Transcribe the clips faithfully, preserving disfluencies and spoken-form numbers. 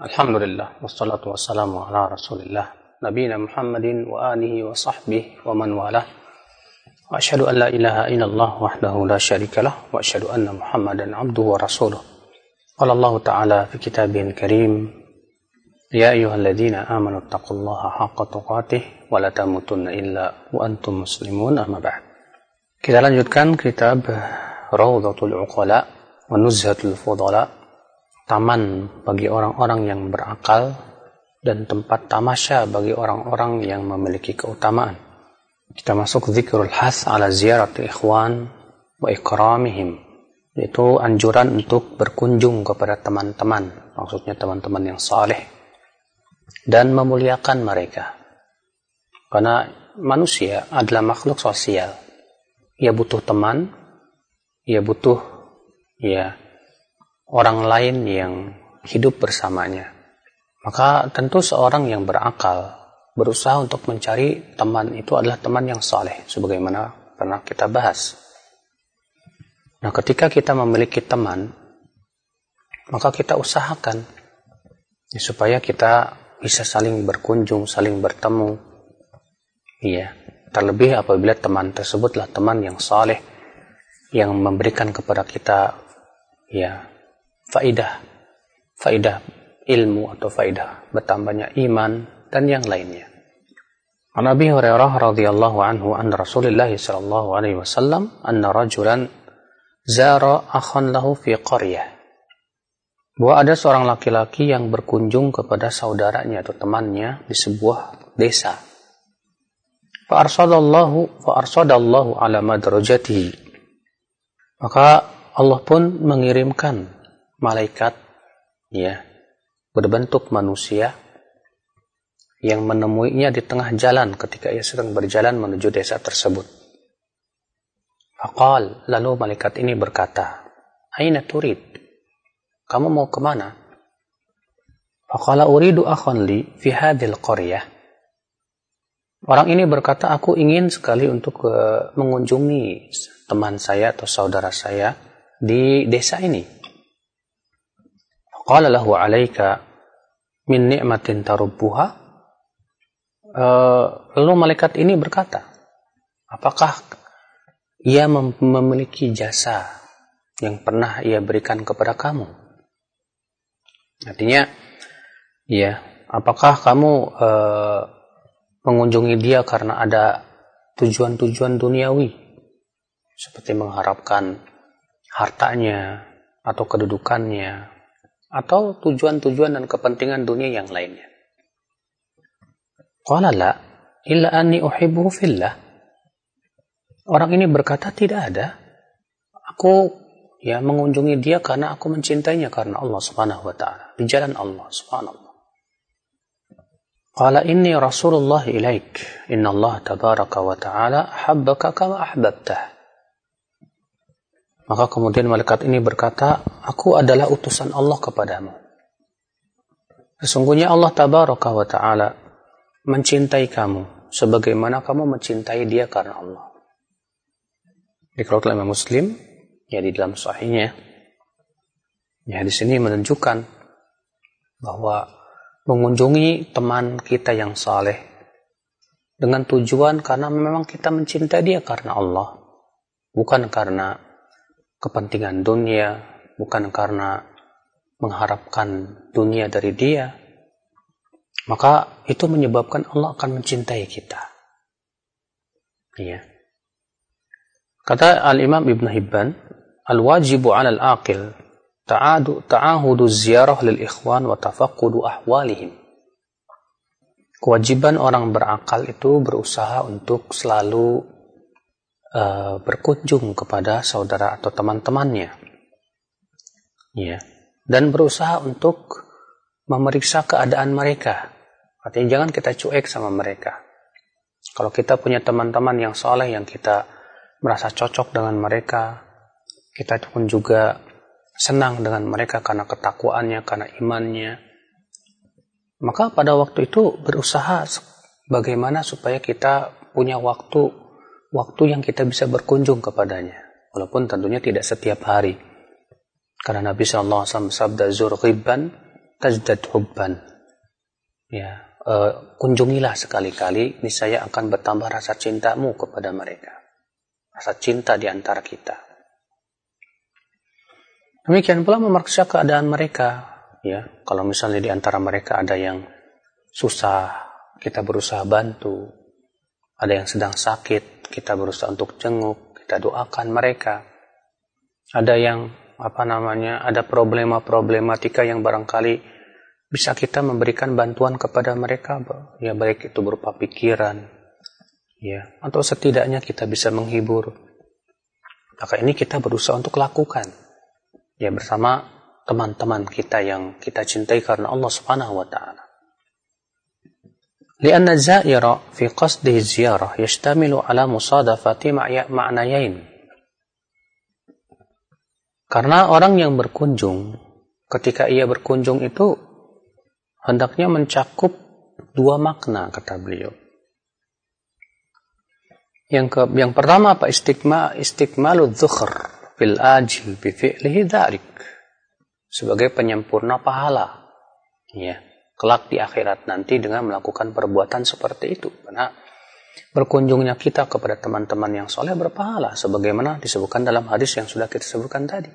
Alhamdulillah, wassalatu wassalamu ala rasulillah, nabiyina Muhammadin wa alihi wa sahbihi wa man walah. Wa asyhadu an la ilaha illallah wahdahu la syarikalah wa asyhadu anna Muhammadan abduhu wa rasuluh. Qala Allah ta'ala fi kitabihil karim, ya ayyuhalladzina amanu taqullaha haqqa tuqatih wa la tamutunna illa wa antum muslimun, amma ba'd. Kita lanjutkan kitab Rawdatul Uqala wa Nuzhatul Fudala, taman bagi orang-orang yang berakal dan tempat tamasya bagi orang-orang yang memiliki keutamaan. Kita masuk zikrul has ala ziyarati ikhwan wa ikramihim, yaitu anjuran untuk berkunjung kepada teman-teman, maksudnya teman-teman yang saleh, dan memuliakan mereka. Karena manusia adalah makhluk sosial. Ia butuh teman, ia butuh ya orang lain yang hidup bersamanya. Maka tentu seorang yang berakal berusaha untuk mencari teman itu adalah teman yang saleh, sebagaimana pernah kita bahas. Nah, ketika kita memiliki teman, maka kita usahakan ya, supaya kita bisa saling berkunjung, saling bertemu. Iya, terlebih apabila teman tersebutlah teman yang saleh, yang memberikan kepada kita ya faidah, faidah ilmu atau faidah bertambahnya iman dan yang lainnya. An Abi Hurairah radhiyallahu anhu anna Rasulullah sallallahu alaihi wasallam anna rajulan zara akhan lahu fi qaryah. Bahwa ada seorang laki-laki yang berkunjung kepada saudaranya atau temannya di sebuah desa. Fa arsadallahu fa arsadallahu ala madrajatihi. Maka Allah pun mengirimkan malaikat ya berbentuk manusia yang menemuinya di tengah jalan ketika ia sedang berjalan menuju desa tersebut. Faqal, lalu malaikat ini berkata, "Aina turid? Kamu mau kemana?" Faqala uridu akhan li fi hadhil qaryah. Orang ini berkata, aku ingin sekali untuk uh, mengunjungi teman saya atau saudara saya di desa ini. Qala lahu alaika min ni'matin tarubbuha. Uh, lalu malaikat ini berkata, apakah ia mem- memiliki jasa yang pernah ia berikan kepada kamu? Artinya, ya, apakah kamu uh, mengunjungi dia karena ada tujuan-tujuan duniawi, seperti mengharapkan hartanya atau kedudukannya, atau tujuan-tujuan dan kepentingan dunia yang lainnya? Qala la, illa anni uhibbuhu fillah. Orang ini berkata, tidak ada. Aku ya mengunjungi dia karena aku mencintainya karena Allah Subhanahu wa taala, di jalan Allah Subhanallah. Qala inni Rasulullah ilaik, inna Allah tabaraka wa taala ahabbaka kama ahbabtah. Maka kemudian malaikat ini berkata, aku adalah utusan Allah kepadamu. Sesungguhnya Allah tabaraka wa ta'ala mencintai kamu sebagaimana kamu mencintai dia karena Allah. Dikeluarkan oleh Imam Muslim, ya di dalam sahihnya, ya di sini menunjukkan bahwa mengunjungi teman kita yang saleh dengan tujuan karena memang kita mencintai dia karena Allah, bukan karena kepentingan dunia, bukan karena mengharapkan dunia dari dia, maka itu menyebabkan Allah akan mencintai kita. Iya. Kata Al-Imam Ibn Hibban, al-wajibu 'ala al-aqil ta'adu ta'ahudu ziyarah lil ikhwan wa tafaqqudu ahwalihim. Kewajiban orang berakal itu berusaha untuk selalu Uh, berkunjung kepada saudara atau teman-temannya, ya, dan berusaha untuk memeriksa keadaan mereka. Artinya jangan kita cuek sama mereka. Kalau kita punya teman-teman yang soleh, yang kita merasa cocok dengan mereka, kita pun juga senang dengan mereka karena ketakwaannya, karena imannya, maka pada waktu itu berusaha bagaimana supaya kita punya waktu waktu yang kita bisa berkunjung kepadanya, walaupun tentunya tidak setiap hari, karena Nabi shallallahu alaihi wasallam bersabda, zur ghibban tazdad hubban. Ya, uh, kunjungilah sekali-kali, niscaya akan bertambah rasa cintamu kepada mereka. Rasa cinta di antara kita. Demikian pula memeriksa keadaan mereka. Ya, kalau misalnya di antara mereka ada yang susah, kita berusaha bantu. Ada yang sedang sakit, kita berusaha untuk jenguk, kita doakan mereka. Ada yang apa namanya, ada problema-problematika yang barangkali bisa kita memberikan bantuan kepada mereka, ya baik itu berupa pikiran, ya, atau setidaknya kita bisa menghibur. Maka ini kita berusaha untuk lakukan, ya bersama teman-teman kita yang kita cintai karena Allah Subhanahu wa taala. Lianna zaira fi qasdihi ziyarah yashtamilu ala musadafati ma'nayain. Karena orang yang berkunjung, ketika ia berkunjung itu hendaknya mencakup dua makna, kata beliau. Yang ke, yang pertama apa? Istiqma, istiqmalu dzukhr fil ajil bi fi'lihi dzalik. Sebagai penyempurna pahala. Ya, kelak di akhirat nanti dengan melakukan perbuatan seperti itu. Karena berkunjungnya kita kepada teman-teman yang soleh berpahala sebagaimana disebutkan dalam hadis yang sudah kita sebutkan tadi.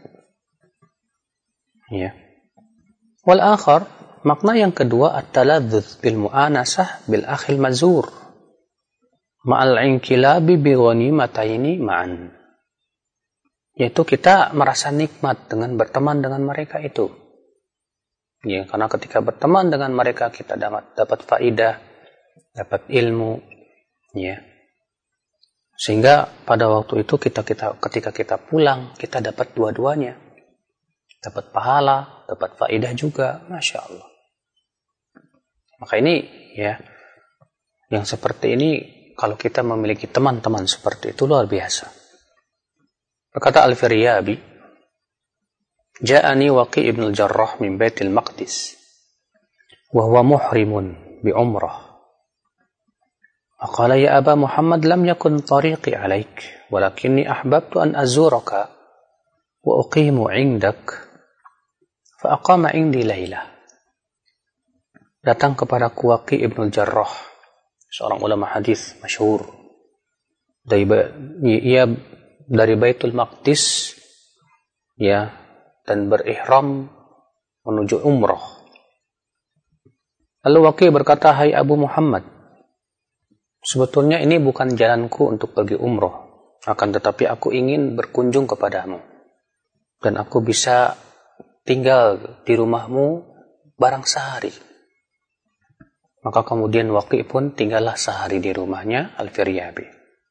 Ya. Wal akhar, makna yang kedua, at-taladzuz bil mu'anasah bil akhil mazur ma'al inkilabi bi ghanimataini ma'an. Yaitu kita merasa nikmat dengan berteman dengan mereka itu. Ya, karena ketika berteman dengan mereka kita dapat dapat faidah, dapat ilmu, ya. Sehingga pada waktu itu kita kita ketika kita pulang kita dapat dua-duanya. Dapat pahala, dapat faidah juga, Masya Allah. Maka ini ya, yang seperti ini kalau kita memiliki teman-teman seperti itu luar biasa. Berkata Al-Firyabi, Ja'ani Waqi' ibn al-Jarrah min Baitil Maqdis wa huwa muhrimun bi umrah. Faqala ya Aba Muhammad lam yakun tariqi alaik walakinni ahbabtu an azuraka wa uqimu 'indak. Fa aqama 'indi lailah. Datang kepada Waqi' ibn al-Jarrah, seorang ulama hadis masyhur. Dari ia dari Baitul Maqdis, ya, dan berihram menuju umrah. Lalu Waqi' berkata, "Hai Abu Muhammad, sebetulnya ini bukan jalanku untuk pergi umrah, akan tetapi aku ingin berkunjung kepadamu dan aku bisa tinggal di rumahmu barang sehari." Maka kemudian Waqi' pun tinggallah sehari di rumahnya Al-Firyabi.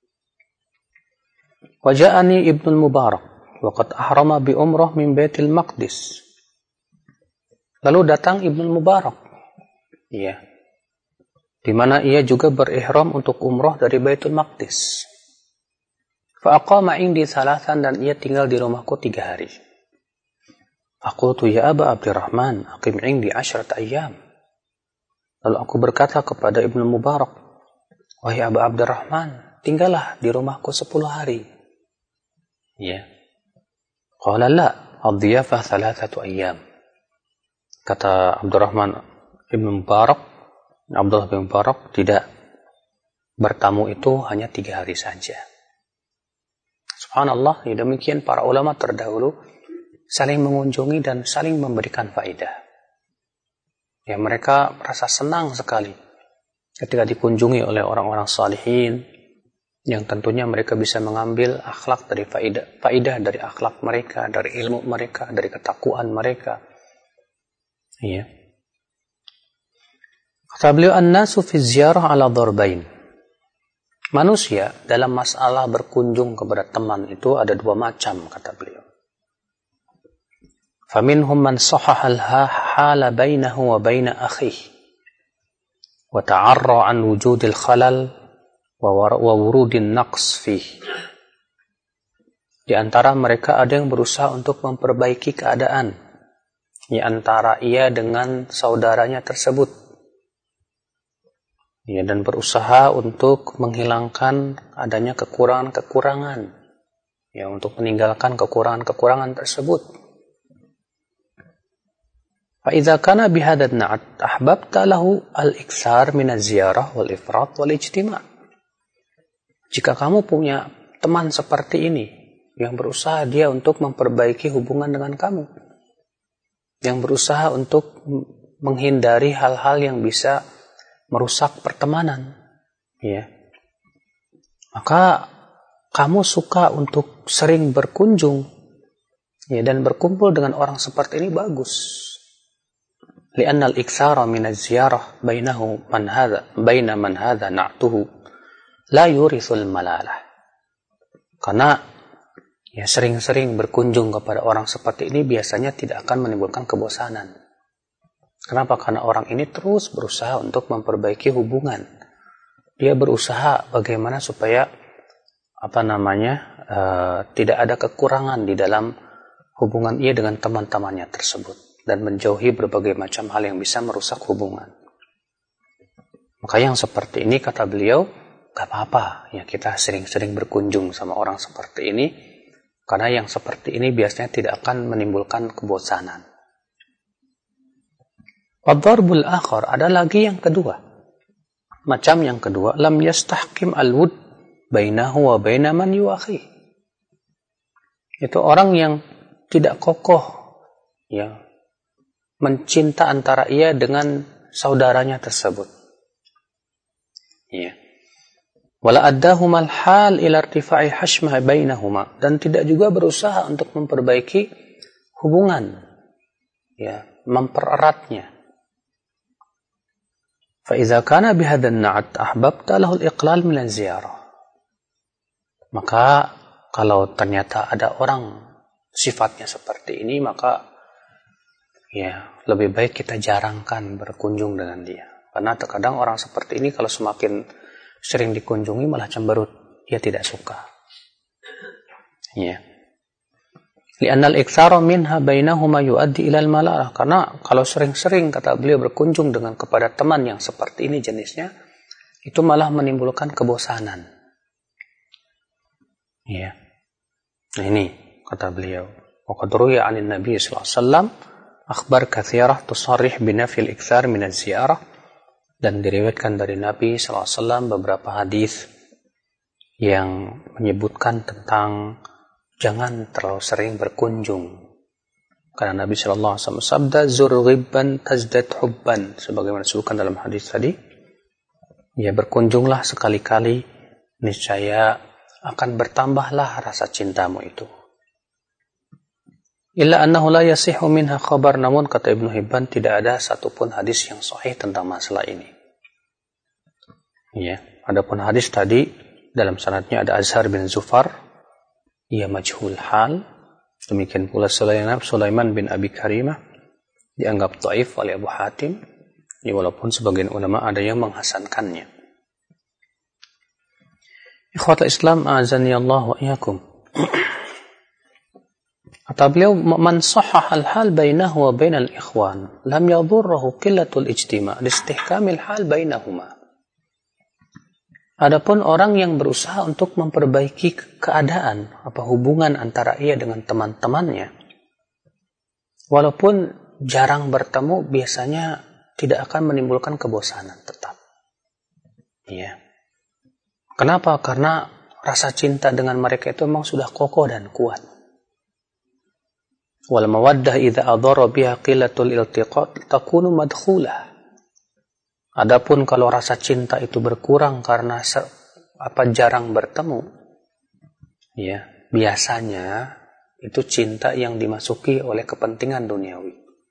Waja'ani Ibnu Mubarak waqad ahrama bi umrah min Baitil Maqdis. Lalu datang Ibnu Mubarak. Iya. Di mana ia juga berihram untuk umrah dari Baitul Maqdis. Fa aqama 'indi thalathan, dan ia tinggal di rumahku tiga hari. Aqutu ya Aba Abdurrahman aqim 'indi asharat ayyam. Lalu aku berkata kepada Ibnu Mubarak, wahai Abu Abdurrahman, tinggallah di rumahku sepuluh hari. Ya. Qala la, ad-diyafah thalathatu ayyam. Kata Abdurrahman Ibnu Mubarak, Abdullah bin Mubarak, tidak, bertamu itu hanya tiga hari saja. Subhanallah, ya demikian para ulama terdahulu saling mengunjungi dan saling memberikan faedah. Ya, mereka merasa senang sekali ketika dikunjungi oleh orang-orang salihin yang tentunya mereka bisa mengambil akhlak dari faedah, faedah dari akhlak mereka, dari ilmu mereka, dari ketakwaan mereka. Iya. Kata beliau, an-nasu fi ziyarah ala darbain. Manusia dalam masalah berkunjung kepada teman itu ada dua macam, kata beliau. فَمِنْهُمْ مَنْ صَحَحَ الْحَالَ بَيْنَهُ وَبَيْنَ أَخِيهِ وَتَعَرَّى عَنْ وُجُودِ الْخَلَلِ وَوُرُودِ النَّقْصِ فِيهِ. Di antara mereka ada yang berusaha untuk memperbaiki keadaan di antara ia dengan saudaranya tersebut. Ya, dan berusaha untuk menghilangkan adanya kekurangan-kekurangan. Ya, untuk meninggalkan kekurangan-kekurangan tersebut. فإذا كان بهذا النعت أحببت له الإكثار من الزيارة والإفراط والاجتماع. Jika kamu punya teman seperti ini, yang berusaha dia untuk memperbaiki hubungan dengan kamu, yang berusaha untuk menghindari hal-hal yang bisa merusak pertemanan, ya, maka kamu suka untuk sering berkunjung, ya, dan berkumpul dengan orang seperti ini bagus. لأن الإكثار من الزيارة بينه من هذا بين من هذا نعته لا يورث الملالة. Karena ya sering-sering berkunjung kepada orang seperti ini biasanya tidak akan menimbulkan kebosanan. Kenapa? Karena orang ini terus berusaha untuk memperbaiki hubungan. Dia berusaha bagaimana supaya apa namanya uh, tidak ada kekurangan di dalam hubungan ia dengan teman-temannya tersebut, dan menjauhi berbagai macam hal yang bisa merusak hubungan. Maka yang seperti ini, kata beliau, gak apa-apa ya kita sering-sering berkunjung sama orang seperti ini, karena yang seperti ini biasanya tidak akan menimbulkan kebosanan. Wadharbul akhar, ada lagi yang kedua. Macam yang kedua, lam yastahkim al-wud bainahu wa baina man yuakhi. Itu orang yang tidak kokoh ya mencinta antara ia dengan saudaranya tersebut. Ya. Wala addahumal hal ila irtifa'i hashmah bainahuma, dan tidak juga berusaha untuk memperbaiki hubungan, ya, mempereratnya. Fa idza kana bihadha an-na'at ahbabta lahu al-iqlal min az-ziyarah. Maka kalau ternyata ada orang sifatnya seperti ini, maka ya, lebih baik kita jarangkan berkunjung dengan dia. Karena terkadang orang seperti ini kalau semakin sering dikunjungi malah cemberut. Dia tidak suka. Ya. Li'annal iktsara minha bainahuma yuaddi ilal malalah. Karena kalau sering-sering, kata beliau, berkunjung dengan kepada teman yang seperti ini jenisnya, itu malah menimbulkan kebosanan. Ya. Nah ini kata beliau. Wa qad ruwiya 'anil Nabi sallallahu alaihi wasallam akhbar katsirah tusarrih binafil iktsar min az-ziyarah, dan diriwayatkan dari Nabi sallallahu alaihi wasallam beberapa hadis yang menyebutkan tentang jangan terlalu sering berkunjung. Karena Nabi sallallahu alaihi wasallam sabda zur ghibban tazdad hubban, sebagaimana disebutkan dalam hadis tadi, ya berkunjunglah sekali-kali, niscaya akan bertambahlah rasa cintamu itu. Illa annahu la yasihu minha khabar, namun kata Ibnu Hibban tidak ada satupun hadis yang sahih tentang masalah ini. Ya, adapun hadis tadi dalam sanadnya ada Azhar bin Zufar, ia majhul hal. Demikian pula Sulaiman Sulaiman bin Abi Karimah dianggap dhaif oleh Abu Hatim, ya, walaupun sebagian ulama ada yang menghasankannya. Ikhwatul Islam, a'azani Allah wa iyyakum. Kata beliau, man sahhah al-hal bainahu wa bainal ikhwan lam yadhurruhu qillatul ijtima' listihkamil hal bainahuma. Adapun orang yang berusaha untuk memperbaiki keadaan apa hubungan antara ia dengan teman-temannya, walaupun jarang bertemu, biasanya tidak akan menimbulkan kebosanan tetap. Ya. Kenapa? Karena rasa cinta dengan mereka itu memang sudah kokoh dan kuat. Wal mawaddah idza adhara biha qillatul iltiqat takunu madkhulah. Adapun kalau rasa cinta itu berkurang karena se- apa jarang bertemu, ya, biasanya itu cinta yang dimasuki oleh kepentingan duniawi.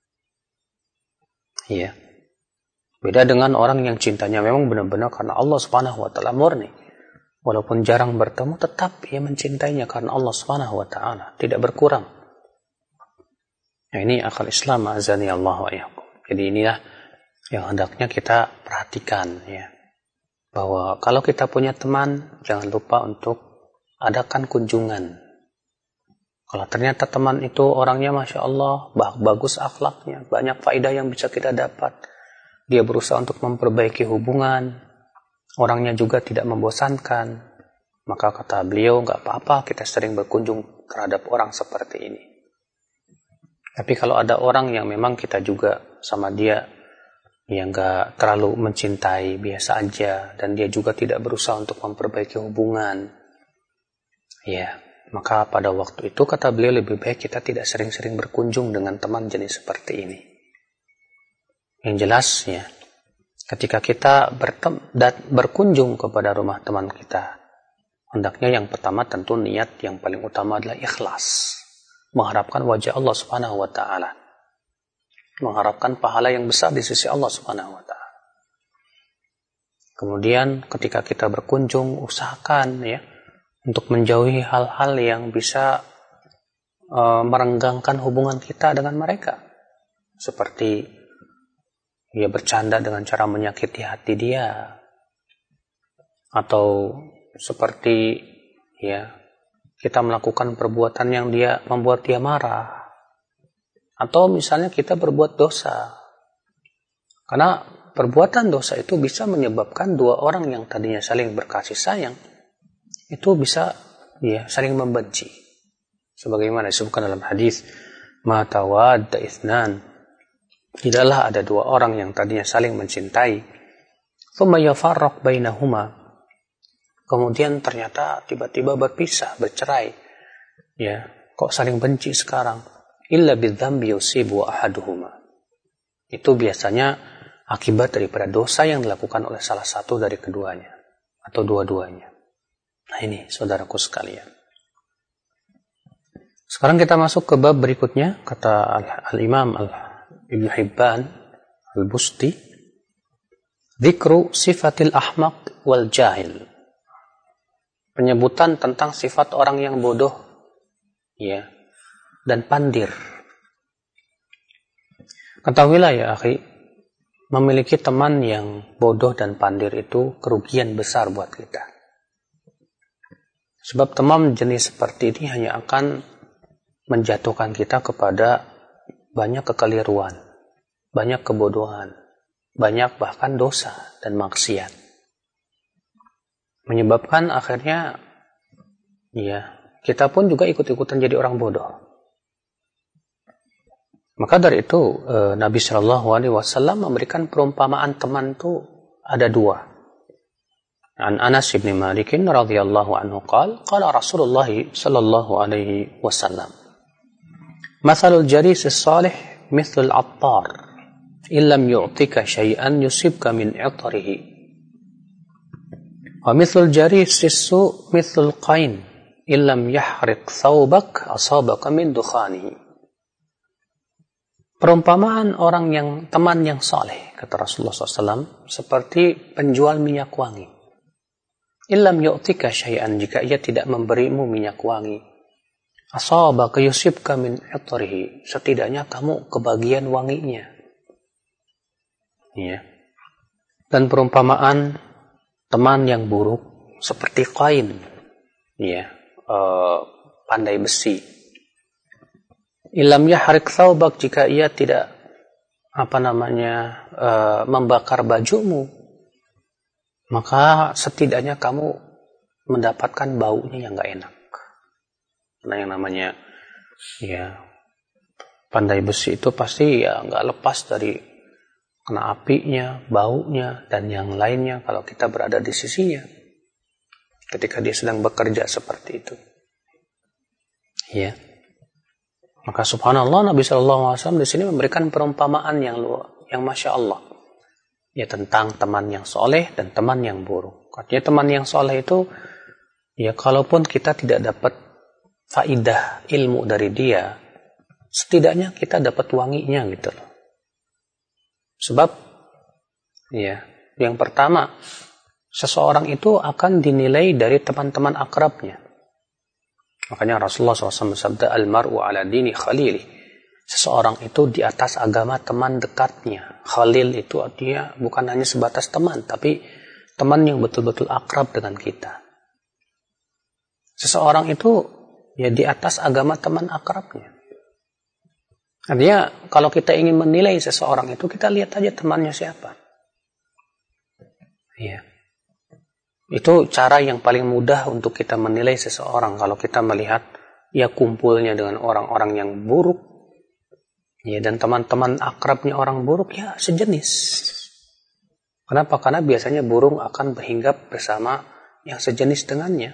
Ya. Beda dengan orang yang cintanya memang benar-benar karena Allah Subhanahu wa taala murni. Walaupun jarang bertemu, tetap ia mencintainya karena Allah Subhanahu wa taala, tidak berkurang. Nah, ini akal Islam, azani Allah wa iyyakum. Jadi inilah yang hendaknya kita perhatikan, ya. Bahwa kalau kita punya teman, jangan lupa untuk adakan kunjungan. Kalau ternyata teman itu orangnya Masya Allah, bagus akhlaknya, banyak faedah yang bisa kita dapat. Dia berusaha untuk memperbaiki hubungan, orangnya juga tidak membosankan, maka kata beliau, gak apa-apa kita sering berkunjung terhadap orang seperti ini. Tapi kalau ada orang yang memang kita juga sama dia yang gak terlalu mencintai, biasa aja, dan dia juga tidak berusaha untuk memperbaiki hubungan, ya, maka pada waktu itu kata beliau lebih baik kita tidak sering-sering berkunjung dengan teman jenis seperti ini. Yang jelasnya, ketika kita bertem- dan berkunjung kepada rumah teman kita, hendaknya yang pertama tentu niat yang paling utama adalah ikhlas, mengharapkan wajah Allah Subhanahu wa taala, mengharapkan pahala yang besar di sisi Allah Subhanahu wa taala. Kemudian ketika kita berkunjung, usahakan ya untuk menjauhi hal-hal yang bisa uh, merenggangkan hubungan kita dengan mereka, seperti ya bercanda dengan cara menyakiti hati dia, atau seperti ya kita melakukan perbuatan yang dia membuat dia marah, atau misalnya kita berbuat dosa. Karena perbuatan dosa itu bisa menyebabkan dua orang yang tadinya saling berkasih sayang itu bisa ya saling membenci. Sebagaimana disebutkan dalam hadis, ma tawadda itsnan, tidaklah ada dua orang yang tadinya saling mencintai, thumma yafarraq bainahuma, kemudian ternyata tiba-tiba berpisah, bercerai. Ya, kok saling benci sekarang? Illa bidzambi yusibu ahaduhuma. Itu biasanya akibat daripada dosa yang dilakukan oleh salah satu dari keduanya atau dua-duanya. Nah ini saudaraku sekalian. Sekarang kita masuk ke bab berikutnya, kata Al-Imam Ibn Hibban Al-Busti, dzikru sifatil ahmaq wal jahil. Penyebutan tentang sifat orang yang bodoh ya dan pandir. Ketahuilah ya akhi, memiliki teman yang bodoh dan pandir itu kerugian besar buat kita. Sebab teman jenis seperti ini hanya akan menjatuhkan kita kepada banyak kekeliruan, banyak kebodohan, banyak bahkan dosa dan maksiat. Menyebabkan akhirnya ya kita pun juga ikut-ikutan jadi orang bodoh. Maka dari itu eh, Nabi Shallallahu Alaihi Wasallam memberikan perumpamaan teman itu ada dua. An Anas bin Malik radhiyallahu anhu qala qala Rasulullah sallallahu alaihi wasallam, mathalul jalis as-salih mithlul attar illam yu'tika syai'an yusibka min 'atrihi wa mithlul jalis as-su' mithlul qain illam yahriq thawbak asabaka min dukhanihi. Perumpamaan orang yang teman yang saleh, kata Rasulullah shallallahu alaihi wasallam, seperti penjual minyak wangi. Illam yu'tika syai'an, jika ia tidak memberimu minyak wangi, asabaka yusibka min 'atrihi, setidaknya kamu kebagian wanginya. Ya. Dan perumpamaan teman yang buruk seperti kain, ya, uh, pandai besi. Ilam yahrik thawbak, jika ia tidak apa namanya uh, membakar bajumu, maka setidaknya kamu mendapatkan baunya yang enggak enak. Karena yang namanya ya pandai besi itu pasti ya enggak lepas dari kena apinya, baunya dan yang lainnya kalau kita berada di sisinya ketika dia sedang bekerja seperti itu. Ya. Maka subhanallah Nabi Shallallahu Alaihi Wasallam di sini memberikan perumpamaan yang luar, yang masya Allah, ya tentang teman yang soleh dan teman yang buruk. Artinya teman yang soleh itu, ya kalaupun kita tidak dapat faidah ilmu dari dia, setidaknya kita dapat wanginya gitu loh. Sebab, ya yang pertama, seseorang itu akan dinilai dari teman-teman akrabnya. Makanya Rasulullah shallallahu alaihi wasallam bersabda, al-mar'u ala dini khalili. Seseorang itu di atas agama teman dekatnya. Khalil itu artinya bukan hanya sebatas teman, tapi teman yang betul-betul akrab dengan kita. Seseorang itu ya di atas agama teman akrabnya. Artinya kalau kita ingin menilai seseorang itu, kita lihat aja temannya siapa. Iya. Itu cara yang paling mudah untuk kita menilai seseorang. Kalau kita melihat ya kumpulnya dengan orang-orang yang buruk, Ya, dan teman-teman akrabnya orang buruk ya sejenis. Kenapa? Karena biasanya burung akan berhinggap bersama yang sejenis dengannya.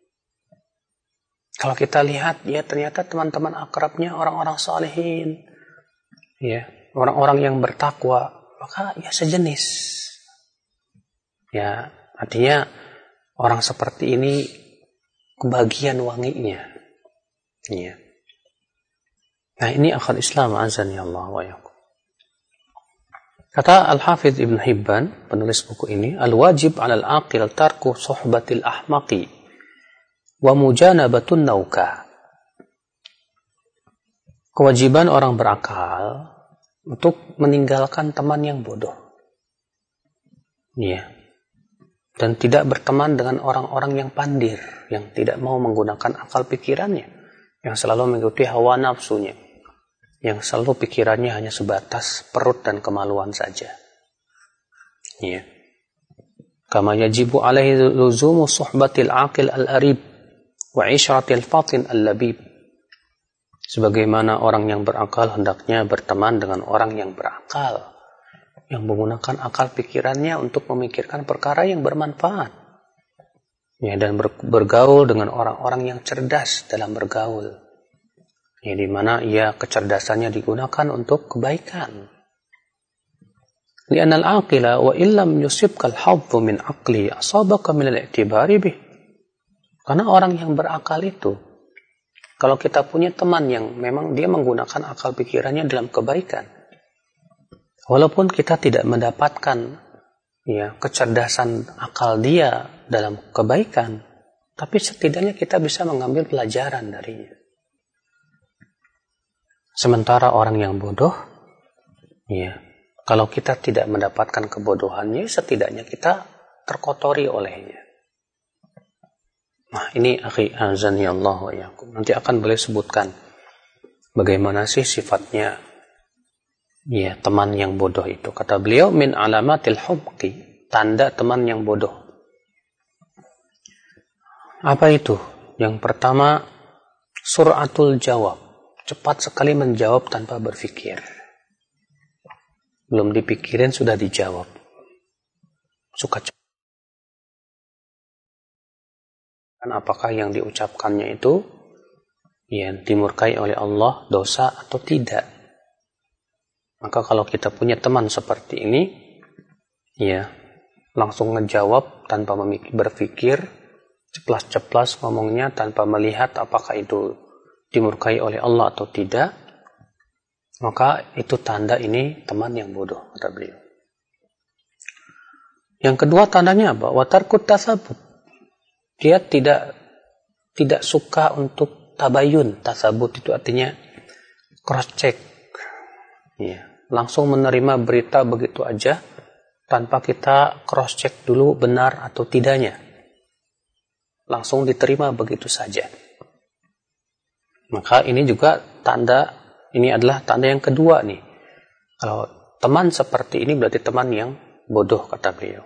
Kalau kita lihat, ya ternyata teman-teman akrabnya orang-orang salihin, ya orang-orang yang bertakwa, maka ya sejenis. Ya, artinya orang seperti ini kebagian wanginya. Ya. Nah ini akhir Islam azan ya Allah wa yakum. Kata Al-Hafidh Ibn Hibban, penulis buku ini, al-wajib 'alal aqil tarku suhbatil ahmaqi wa mujanabatun nauka. Kewajiban orang berakal untuk meninggalkan teman yang bodoh. Iya. Dan tidak berteman dengan orang-orang yang pandir, yang tidak mau menggunakan akal pikirannya, yang selalu mengikuti hawa nafsunya, yang selalu pikirannya hanya sebatas perut dan kemaluan saja. Ya. Kama yajibu alaihi luzumu suhbatil aqil al-arib wa ishratil fatin al-labib. Sebagaimana orang yang berakal hendaknya berteman dengan orang yang berakal, yang menggunakan akal pikirannya untuk memikirkan perkara yang bermanfaat. Ya, dan bergaul dengan orang-orang yang cerdas dalam bergaul. Ya, di mana ia kecerdasannya digunakan untuk kebaikan. Li'anna al-aqila wa illam yusibka al-haddu min aqli asabaka min al-i'tibari bih. Karena orang yang berakal itu, kalau kita punya teman yang memang dia menggunakan akal pikirannya dalam kebaikan, walaupun kita tidak mendapatkan ya kecerdasan akal dia dalam kebaikan, tapi setidaknya kita bisa mengambil pelajaran darinya. Sementara orang yang bodoh, ya, kalau kita tidak mendapatkan kebodohannya, setidaknya kita terkotori olehnya. Nah, ini akhi azani Allah wa yakum. Nanti akan boleh sebutkan bagaimana sih sifatnya ya teman yang bodoh itu. Kata beliau, min alamatil hubqi, tanda teman yang bodoh. Apa itu? Yang pertama, suratul jawab. Cepat sekali menjawab tanpa berpikir. Belum dipikirin sudah dijawab. Suka cepat. Dan apakah yang diucapkannya itu yang dimurkai oleh Allah, dosa atau tidak? Maka kalau kita punya teman seperti ini, ya langsung ngejawab tanpa berpikir, ceplas-ceplas ngomongnya tanpa melihat apakah itu dimurkai oleh Allah atau tidak, maka itu tanda ini teman yang bodoh, kata beliau. Yang kedua tandanya apa? Watarkut tasabut. Dia tidak tidak suka untuk tabayun. Tasabut itu artinya cross check. Ya, langsung menerima berita begitu aja tanpa kita cross check dulu benar atau tidaknya. Langsung diterima begitu saja. Maka ini juga tanda, ini adalah tanda yang kedua nih. Kalau teman seperti ini berarti teman yang bodoh, kata beliau.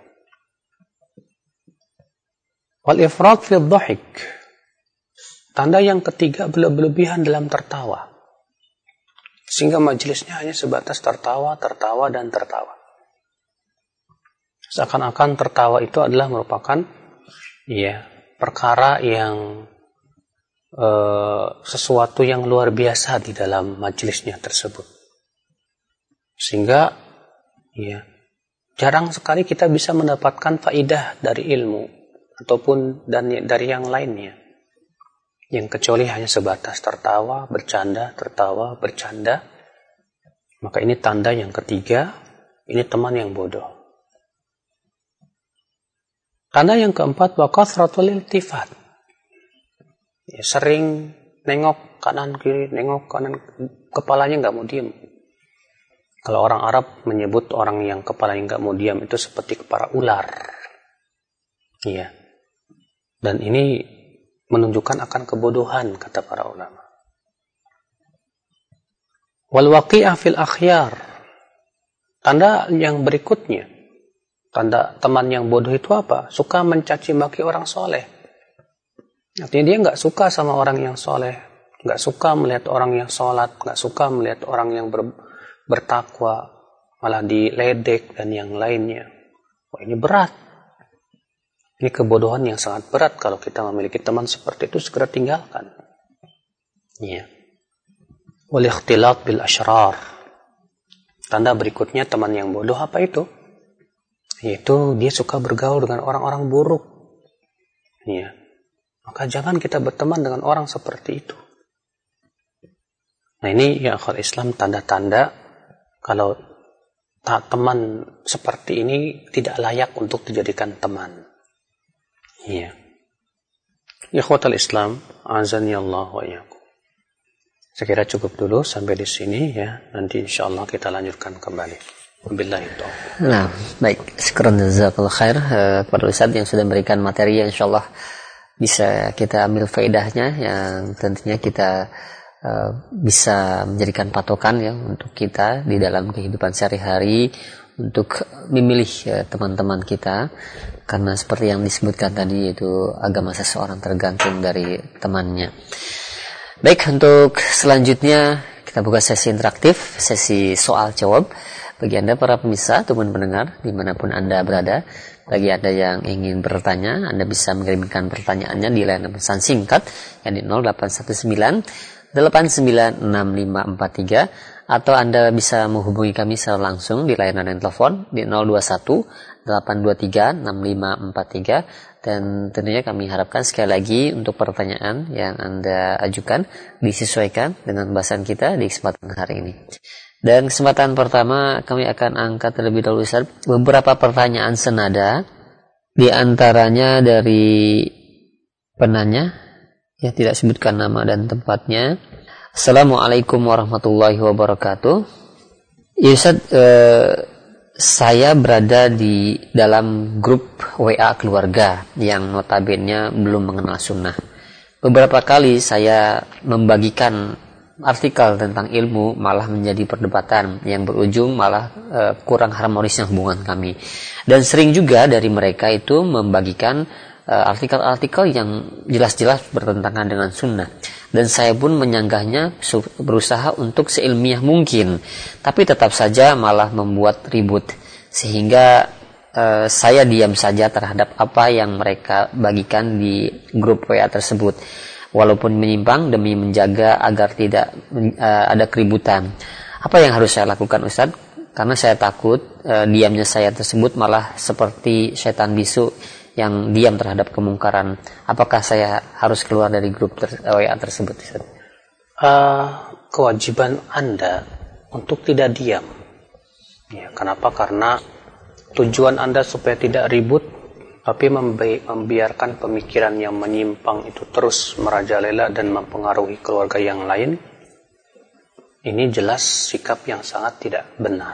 Wal ifrat fi dhahik. Tanda yang ketiga, berlebihan dalam tertawa. Sehingga majelisnya hanya sebatas tertawa, tertawa, dan tertawa. Seakan-akan tertawa itu adalah merupakan ya, perkara yang Uh, sesuatu yang luar biasa di dalam majelisnya tersebut, sehingga ya jarang sekali kita bisa mendapatkan faidah dari ilmu ataupun dan dari yang lainnya, yang kecuali hanya sebatas tertawa, bercanda, tertawa, bercanda. Maka ini tanda yang ketiga, ini teman yang bodoh. Tanda yang keempat, wa kathratul iltifat. Ya, sering nengok kanan kiri, nengok kanan, kepalanya nggak mau diam. Kalau orang Arab menyebut orang yang kepalanya nggak mau diam itu seperti kepala ular. Iya. Dan ini menunjukkan akan kebodohan, kata para ulama. Wal waqi'ah fil akhyar. Tanda yang berikutnya, tanda teman yang bodoh itu apa? Suka mencaci maki orang soleh. Artinya dia nggak suka sama orang yang soleh, nggak suka melihat orang yang sholat, nggak suka melihat orang yang ber, bertakwa, malah diledek dan yang lainnya. Wah, ini berat. Ini kebodohan yang sangat berat. Kalau kita memiliki teman seperti itu, segera tinggalkan. Ya. Wal ikhtilat bil asyrar. Tanda berikutnya teman yang bodoh apa itu? Yaitu dia suka bergaul dengan orang-orang buruk. Ya. Maka jangan kita berteman dengan orang seperti itu. Nah, ini ya akhwal Islam, tanda-tanda kalau tak teman seperti ini tidak layak untuk dijadikan teman. Iya. Ikhwatal Islam, azani Allah wa iyyakum. Saya kira cukup dulu sampai di sini ya. Nanti insyaallah kita lanjutkan kembali. Wabillahi taufiq. Nah, baik. Syukran jazakallahu khair uh, kepada Ustaz yang sudah memberikan materi yang insyaallah bisa kita ambil faedahnya, yang tentunya kita Uh, bisa menjadikan patokan ya untuk kita di dalam kehidupan sehari-hari untuk memilih uh, teman-teman kita, karena seperti yang disebutkan tadi, yaitu agama seseorang tergantung dari temannya. Baik, untuk selanjutnya kita buka sesi interaktif, sesi soal jawab bagi Anda para pemirsa ataupun pendengar dimanapun Anda berada. Bagi Anda yang ingin bertanya, Anda bisa mengirimkan pertanyaannya di layanan pesan singkat yang di nol delapan satu sembilan delapan sembilan enam lima empat tiga, atau Anda bisa menghubungi kami secara langsung di layanan telepon di nol dua satu delapan dua tiga enam lima empat tiga. Dan tentunya kami harapkan sekali lagi untuk pertanyaan yang Anda ajukan disesuaikan dengan bahasan kita di kesempatan hari ini. Dan kesempatan pertama kami akan angkat terlebih dahulu, Ustaz, beberapa pertanyaan senada, di antaranya dari penanya ya, tidak sebutkan nama dan tempatnya. Assalamualaikum warahmatullahi wabarakatuh. Ya Ustaz, eh, saya berada di dalam grup W A keluarga yang notabene belum mengenal sunnah. Beberapa kali saya membagikan artikel tentang ilmu, malah menjadi perdebatan yang berujung malah eh, kurang harmonisnya hubungan kami. Dan sering juga dari mereka itu membagikan artikel-artikel yang jelas-jelas bertentangan dengan sunnah, dan saya pun menyanggahnya, berusaha untuk seilmiah mungkin, tapi tetap saja malah membuat ribut, sehingga uh, saya diam saja terhadap apa yang mereka bagikan di grup W A tersebut, walaupun menyimpang demi menjaga agar tidak uh, ada keributan. Apa yang harus saya lakukan, Ustaz? Karena saya takut uh, diamnya saya tersebut malah seperti setan bisu yang diam terhadap kemungkaran. Apakah saya harus keluar dari grup ter- W A tersebut? Uh, kewajiban Anda untuk tidak diam. Ya, kenapa? Karena tujuan Anda supaya tidak ribut, tapi membi- membiarkan pemikiran yang menyimpang itu terus merajalela dan mempengaruhi keluarga yang lain. Ini jelas sikap yang sangat tidak benar.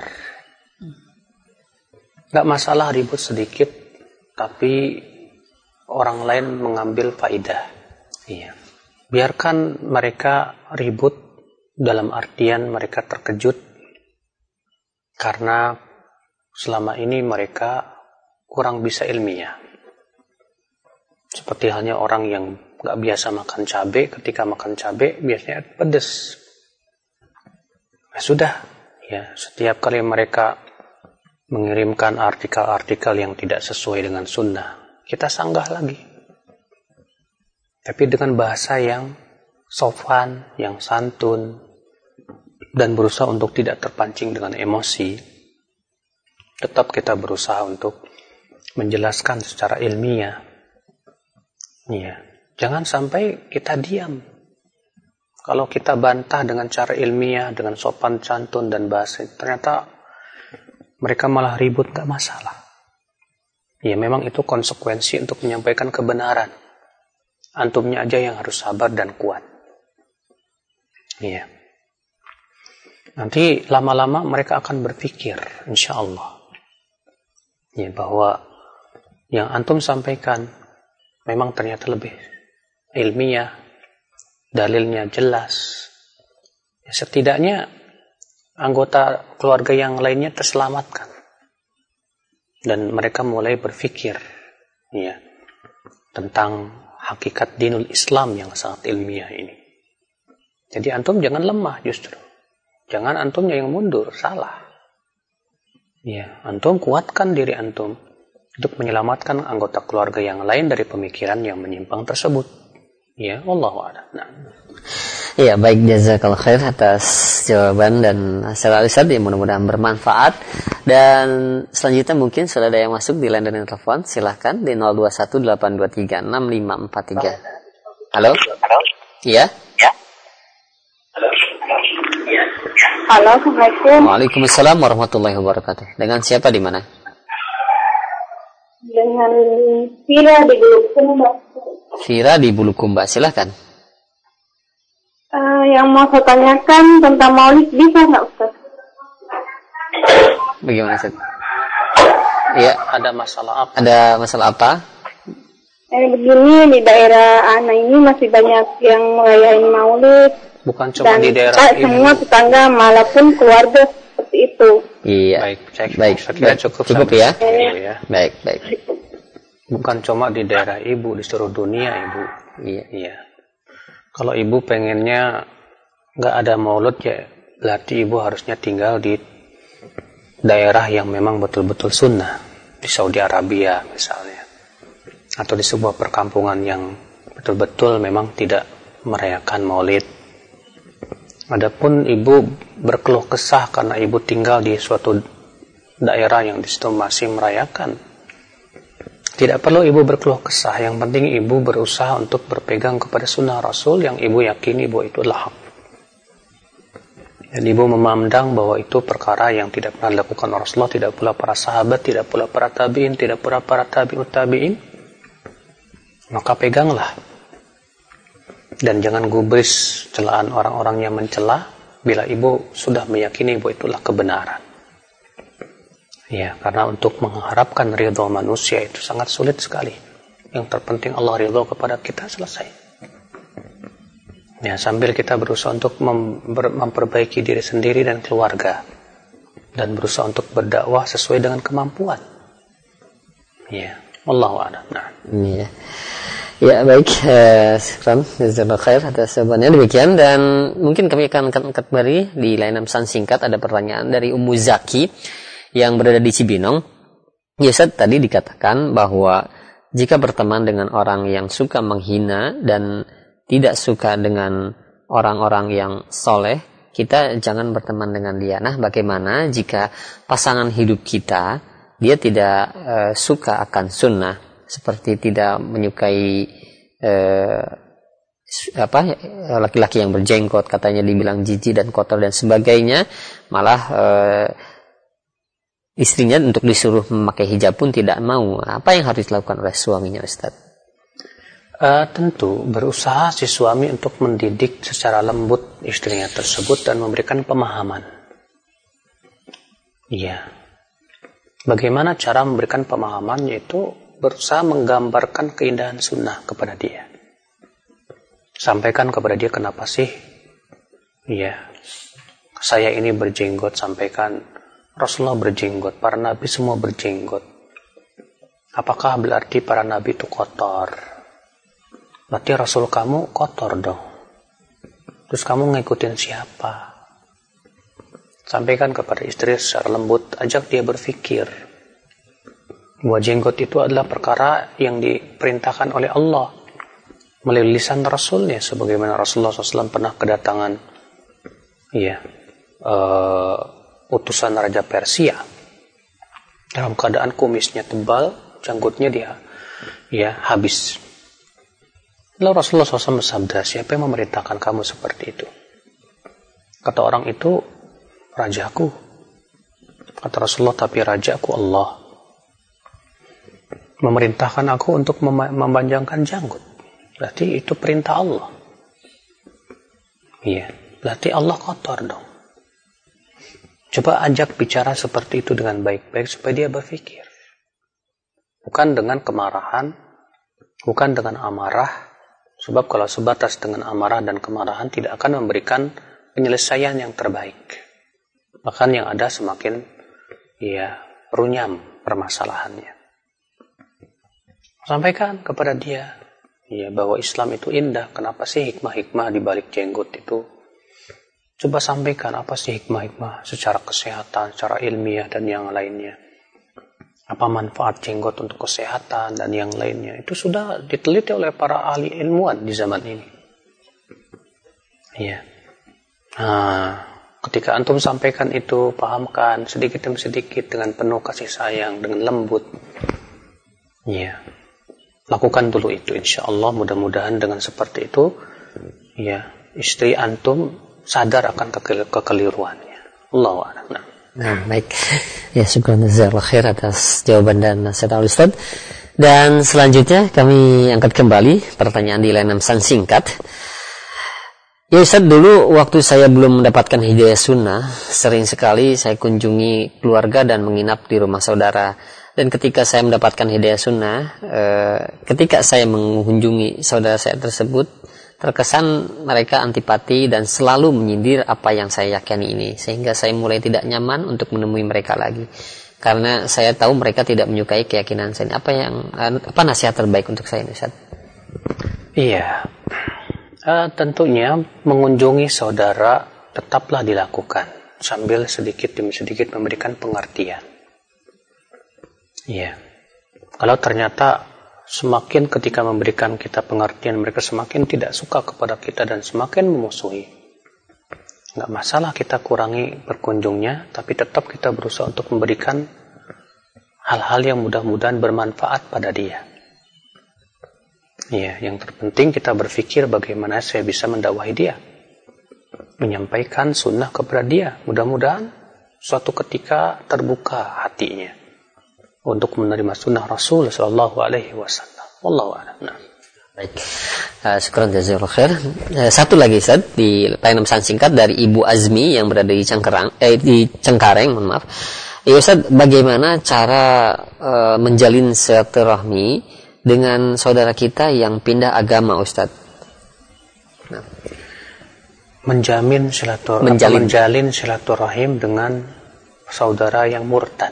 Gak masalah ribut sedikit, tapi orang lain mengambil faidah. Iya. Biarkan mereka ribut dalam artian mereka terkejut karena selama ini mereka kurang bisa ilmiah. Seperti halnya orang yang gak biasa makan cabai, ketika makan cabai biasanya pedas. Nah, sudah, ya, setiap kali mereka mengirimkan artikel-artikel yang tidak sesuai dengan sunnah, kita sanggah lagi. Tapi dengan bahasa yang sopan, yang santun, dan berusaha untuk tidak terpancing dengan emosi. Tetap kita berusaha untuk menjelaskan secara ilmiah. Ya, jangan sampai kita diam. Kalau kita bantah dengan cara ilmiah, dengan sopan santun dan bahasa, ternyata mereka malah ribut, gak masalah. Ya, memang itu konsekuensi untuk menyampaikan kebenaran. Antumnya aja yang harus sabar dan kuat. Iya. Nanti lama-lama mereka akan berpikir, insya Allah, ya, bahwa yang antum sampaikan memang ternyata lebih ilmiah, dalilnya jelas. Ya, setidaknya anggota keluarga yang lainnya terselamatkan. Dan mereka mulai berpikir, ya, tentang hakikat dinul Islam yang sangat ilmiah ini. Jadi antum jangan lemah justru. Jangan antumnya yang mundur, salah. Ya, antum kuatkan diri antum untuk menyelamatkan anggota keluarga yang lain dari pemikiran yang menyimpang tersebut. Ya, wallahu a'lam. Nah. Ya, baik, jazakallahu khair atas jawaban dan hasil Ustaz yang mudah-mudahan bermanfaat. Dan selanjutnya mungkin sudah ada yang masuk di line dan telepon. Silahkan di nol dua satu delapan dua tiga enam lima empat tiga. Halo? Halo? Iya? Ya. Halo? Halo, Assalamualaikum. Waalaikumsalam warahmatullahi wabarakatuh. Dengan siapa di mana? Dengan Vira di Bulukumba. Vira di Bulukumba, silahkan. Uh, yang mau saya tanyakan tentang maulid bisa nggak Ustaz? Bagaimana Ustaz? Iya, ada masalah apa? Ada masalah apa? Eh, begini, di daerah Ana ini masih banyak yang merayain maulid. Bukan cuma dan di daerah ini. Semua tetangga, maupun keluarga seperti itu. Iya. Baik, cek. Baik, baik. Cukup, cukup ya? ya. Baik, baik. Bukan cuma di daerah ibu, di seluruh dunia ibu. Iya. Iya. Kalau ibu pengennya nggak ada maulud ya, berarti ibu harusnya tinggal di daerah yang memang betul-betul sunnah, di Saudi Arabia misalnya, atau di sebuah perkampungan yang betul-betul memang tidak merayakan maulid. Adapun ibu berkeluh kesah karena ibu tinggal di suatu daerah yang di situ masih merayakan, tidak perlu ibu berkeluh kesah. Yang penting ibu berusaha untuk berpegang kepada sunnah Rasul yang ibu yakini bahwa itu adalah hak. Dan ibu memandang bahwa itu perkara yang tidak pernah dilakukan Rasulullah, tidak pula para sahabat, tidak pula para tabi'in, tidak pula para tabi'ut tabi'in. Maka peganglah. Dan jangan gubris celaan orang-orang yang mencela bila ibu sudah meyakini bahwa itulah kebenaran. Ya, karena untuk mengharapkan ridho manusia itu sangat sulit sekali. Yang terpenting Allah ridho kepada kita, selesai. Ya, sambil kita berusaha untuk mem- memperbaiki diri sendiri dan keluarga, dan berusaha untuk berdakwah sesuai dengan kemampuan. Ya, wallahu a'lam. Nah. Iya. Ya, baik. Sekarang jazakallahu khair atas jawabannya demikian, dan mungkin kami akan angkat kembali di layanan pesan singkat. Ada pertanyaan dari Ummu Zaki yang berada di Cibinong. Ya, Ustaz, tadi dikatakan bahwa jika berteman dengan orang yang suka menghina dan tidak suka dengan orang-orang yang soleh, kita jangan berteman dengan dia. Nah, bagaimana jika pasangan hidup kita dia tidak uh, suka akan sunnah, seperti tidak menyukai uh, apa laki-laki yang berjenggot, katanya dibilang jijik dan kotor dan sebagainya, malah uh, istrinya untuk disuruh memakai hijab pun tidak mau. Apa yang harus dilakukan oleh suaminya, Ustaz? Uh, tentu berusaha si suami untuk mendidik secara lembut istrinya tersebut dan memberikan pemahaman. Iya. Bagaimana cara memberikan pemahaman? Yaitu berusaha menggambarkan keindahan sunnah kepada dia. Sampaikan kepada dia kenapa sih, iya, saya ini berjenggot. Sampaikan Rasulullah berjenggot, para nabi semua berjenggot. Apakah berarti para nabi itu kotor? Berarti Rasul kamu kotor dong. Terus kamu ngikutin siapa? Sampaikan kepada istri secara lembut, ajak dia berpikir bahwa jenggot itu adalah perkara yang diperintahkan oleh Allah melalui lisan Rasulnya, sebagaimana Rasulullah shallallahu alaihi wasallam pernah kedatangan iya, uh, utusan Raja Persia dalam keadaan kumisnya tebal, janggutnya dia ya habis. Lalu Rasulullah shallallahu alaihi wasallam bersabda, siapa yang memerintahkan kamu seperti itu? Kata orang itu, rajaku. Kata Rasulullah, tapi rajaku Allah memerintahkan aku untuk mem- memanjangkan janggut. Berarti itu perintah Allah. Iya, berarti Allah kotor dong. Coba ajak bicara seperti itu dengan baik-baik supaya dia berpikir. Bukan dengan kemarahan, bukan dengan amarah. Sebab kalau sebatas dengan amarah dan kemarahan tidak akan memberikan penyelesaian yang terbaik. Bahkan yang ada semakin ya runyam permasalahannya. Sampaikan kepada dia ya bahwa Islam itu indah. Kenapa sih hikmah-hikmah di balik jenggot itu Coba sampaikan apa sih hikmah-hikmah secara kesehatan, secara ilmiah dan yang lainnya. Apa manfaat jenggot untuk kesehatan dan yang lainnya. Itu sudah diteliti oleh para ahli ilmuwan di zaman ini. Iya. Nah, ketika antum sampaikan itu, pahamkan sedikit demi sedikit dengan penuh kasih sayang, dengan lembut. Iya. Lakukan dulu itu, insya Allah. Mudah-mudahan dengan seperti itu, ya, istri antum sadar akan ke- kekeliruannya. Allahu a'lam. Nah. Nah, baik. Ya, syukran jazakallahu khair atas jawaban dan nasihat Ustaz. Dan selanjutnya kami angkat kembali pertanyaan di layanan pesan singkat. Ya Ustaz, dulu waktu saya belum mendapatkan hidayah sunnah, sering sekali saya kunjungi keluarga dan menginap di rumah saudara. Dan ketika saya mendapatkan hidayah sunnah, eh, ketika saya mengunjungi saudara saya tersebut, terkesan mereka antipati dan selalu menyindir apa yang saya yakini ini, sehingga saya mulai tidak nyaman untuk menemui mereka lagi, karena saya tahu mereka tidak menyukai keyakinan saya. Apa yang apa nasihat terbaik untuk saya, Ustaz? Iya, uh, tentunya mengunjungi saudara tetaplah dilakukan sambil sedikit demi sedikit memberikan pengertian. Iya, kalau ternyata semakin ketika memberikan kita pengertian, mereka semakin tidak suka kepada kita dan semakin memusuhi. Nggak masalah kita kurangi berkunjungnya, tapi tetap kita berusaha untuk memberikan hal-hal yang mudah-mudahan bermanfaat pada dia. Ya, yang terpenting kita berpikir bagaimana saya bisa mendakwahi dia, menyampaikan sunnah kepada dia. Mudah-mudahan suatu ketika terbuka hatinya untuk menerima sunnah Rasul Sallallahu Alaihi Wasallam. Wallahu a'lam. Nah. Baik. Uh, syukran jazakallahu khair. Uh, satu lagi Ustaz di layanan pesan singkat dari Ibu Azmi yang berada di Cengkareng, eh, di Cengkareng, mohon maaf. Ya Ustaz, bagaimana cara uh, menjalin silaturahmi dengan saudara kita yang pindah agama, Ustaz? Nah. Menjamin silaturahim, menjalin. menjalin silaturahim dengan saudara yang murtad.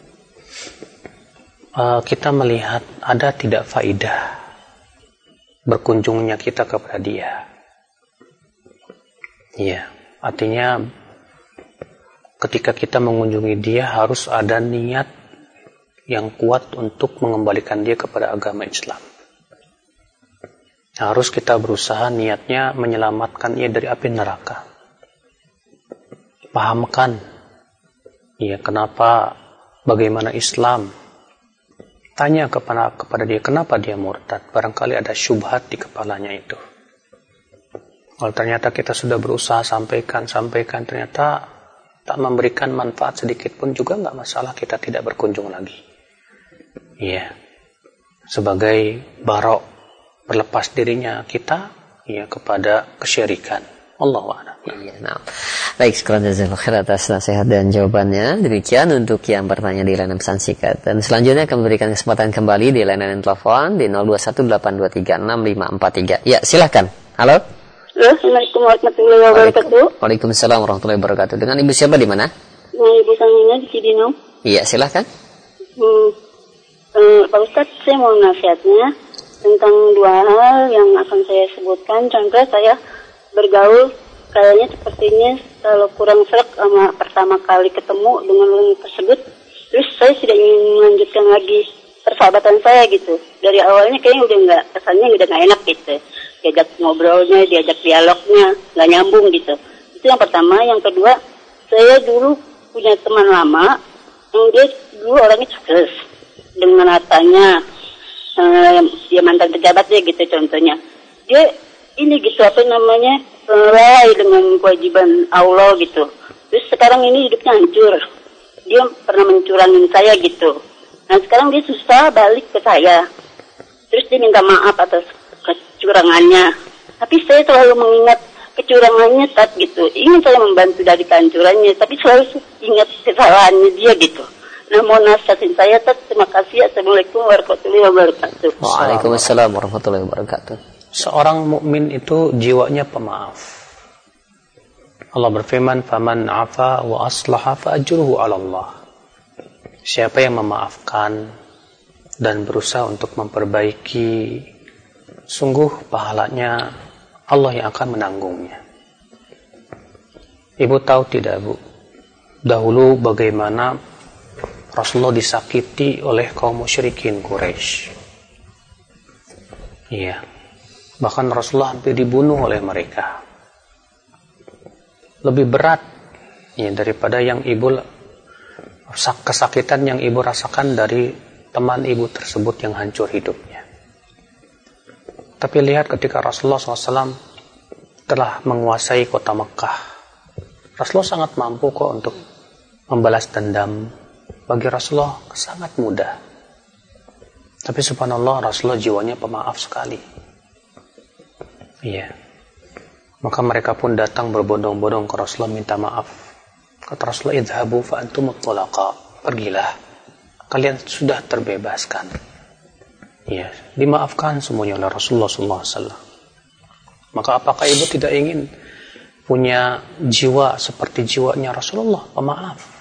Uh, kita melihat ada tidak faidah berkunjungnya kita kepada dia. Iya, artinya ketika kita mengunjungi dia harus ada niat yang kuat untuk mengembalikan dia kepada agama Islam. Harus kita berusaha niatnya menyelamatkan ia dari api neraka. Pahamkan, ya kenapa, bagaimana Islam. Tanya kepada, kepada dia kenapa dia murtad. Barangkali ada syubhat di kepalanya itu. Kalau ternyata kita sudah berusaha sampaikan, sampaikan, ternyata tak memberikan manfaat sedikit pun juga nggak masalah, kita tidak berkunjung lagi. Iya. Sebagai barok berlepas dirinya kita ya kepada kesyirikan. Allahu a'lam. Iya, nah. Baik, syukran jazakallahu khair atas nasihat dan jawabannya. Demikian untuk yang bertanya di layanan pesan singkat. Dan selanjutnya akan memberikan kesempatan kembali di layanan telepon di nol dua satu delapan dua tiga enam lima empat tiga. Ya, silakan. Halo. Assalamualaikum warahmatullahi wabarakatuh. Waalaikumsalam warahmatullahi wabarakatuh. Dengan Ibu siapa di mana? Nah, Ibu Samina di Cibinong. Iya, silakan. Hmm, eh, Pak Ustadz, saya mau nasihatnya tentang dua hal yang akan saya sebutkan. Contoh, saya bergaul kayaknya sepertinya kalau kurang serak sama pertama kali ketemu dengan orang tersebut, terus saya tidak ingin melanjutkan lagi persahabatan saya gitu. Dari awalnya kayaknya udah nggak, kesannya udah nggak enak gitu, diajak ngobrolnya, diajak dialognya nggak nyambung gitu. Itu yang pertama. Yang kedua, saya dulu punya teman lama yang dia dulu orangnya sukses dengan hartanya, eh, dia mantan pejabat dia gitu contohnya. Dia ini gitu apa namanya lalai dengan kewajiban Allah gitu. Terus sekarang ini hidupnya hancur. Dia pernah mencurangin saya gitu. Nah sekarang dia susah balik ke saya. Terus dia minta maaf atas kecurangannya. Tapi saya selalu mengingat kecurangannya tat gitu. Ingin saya membantu dari kehancurannya, tapi selalu ingat kesalahannya dia gitu. Nah mau nasihatin saya tat. Terima kasih. Assalamualaikum warahmatullahi wabarakatuh. Waalaikumsalam warahmatullahi wabarakatuh. Seorang mukmin itu jiwanya pemaaf. Allah berfirman, "Faman 'afa wa aslaha fa ajruhu 'ala Allah." Siapa yang memaafkan dan berusaha untuk memperbaiki, sungguh pahalanya Allah yang akan menanggungnya. Ibu tahu tidak, Bu? Dahulu bagaimana Rasulullah disakiti oleh kaum musyrikin Quraisy. Iya. Bahkan Rasulullah hampir dibunuh oleh mereka. Lebih berat ya, daripada yang ibu kesakitan yang ibu rasakan dari teman ibu tersebut yang hancur hidupnya. Tapi lihat ketika Rasulullah shallallahu alaihi wasallam telah menguasai kota Mekah, Rasulullah sangat mampu kok untuk membalas dendam. Bagi Rasulullah sangat mudah. Tapi subhanallah, Rasulullah jiwanya pemaaf sekali. Iya. Maka mereka pun datang berbondong-bondong ke Rasulullah minta maaf. Kata Rasulullah, idhabu fa antumut thalaqa. Pergilah, kalian sudah terbebaskan. Iya, dimaafkan semuanya oleh Rasulullah sallallahu alaihi wasallam. Maka apakah ibu tidak ingin punya jiwa seperti jiwanya Rasulullah, pemaaf?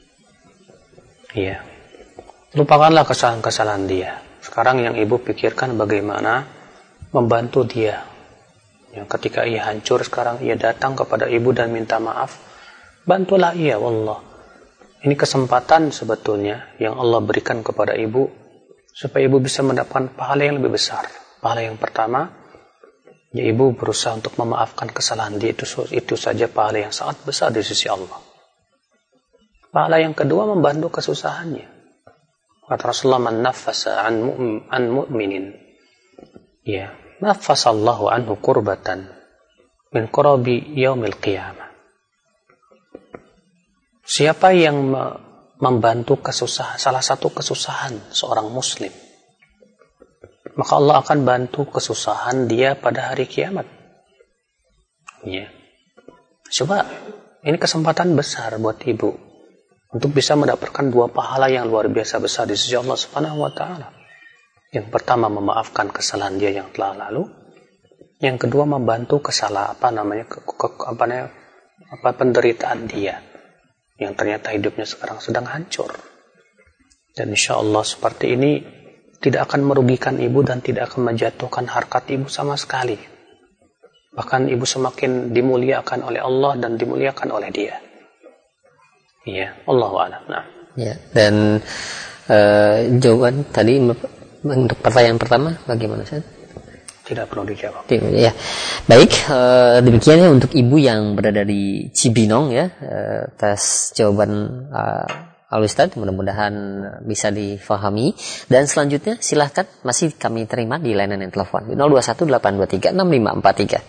Iya. Lupakanlah kesalahan-kesalahan dia. Sekarang yang ibu pikirkan bagaimana membantu dia. Yang ketika ia hancur, sekarang ia datang kepada ibu dan minta maaf. Bantulah ia, wallah. Ini kesempatan sebetulnya yang Allah berikan kepada ibu supaya ibu bisa mendapatkan pahala yang lebih besar. Pahala yang pertama, ya ibu berusaha untuk memaafkan kesalahan dia, itu, itu saja pahala yang sangat besar di sisi Allah. Pahala yang kedua, membantu kesusahannya. Kata Rasulullah, man nafasa an, mu'min, an mu'minin, ya, nafasallahu anhu kurbatan min kurabi yaumil qiyamah. Siapa yang membantu kesusahan, salah satu kesusahan seorang muslim, maka Allah akan bantu kesusahan dia pada hari kiamat. Ya. Coba, ini kesempatan besar buat ibu untuk bisa mendapatkan dua pahala yang luar biasa besar di sisi Allah Subhanahu wa taala. Yang pertama, memaafkan kesalahan dia yang telah lalu. Yang kedua, membantu kesalahan apa namanya ke, ke, apa namanya apa penderitaan dia yang ternyata hidupnya sekarang sedang hancur. Dan insya Allah seperti ini tidak akan merugikan ibu dan tidak akan menjatuhkan harkat ibu sama sekali. Bahkan ibu semakin dimuliakan oleh Allah dan dimuliakan oleh dia. Iya, Allahu a'lam. Nah. Ya, dan uh, jawaban tadi untuk pertanyaan pertama bagaimana, Ustaz? Tidak perlu dijawab. Ya, baik. Uh, demikian ya untuk ibu yang berada di Cibinong ya, uh, atas jawaban uh, Al Ustaz, mudah-mudahan bisa difahami. Dan selanjutnya silahkan masih kami terima di layanan yang telepon di nol dua satu delapan dua tiga enam lima empat tiga.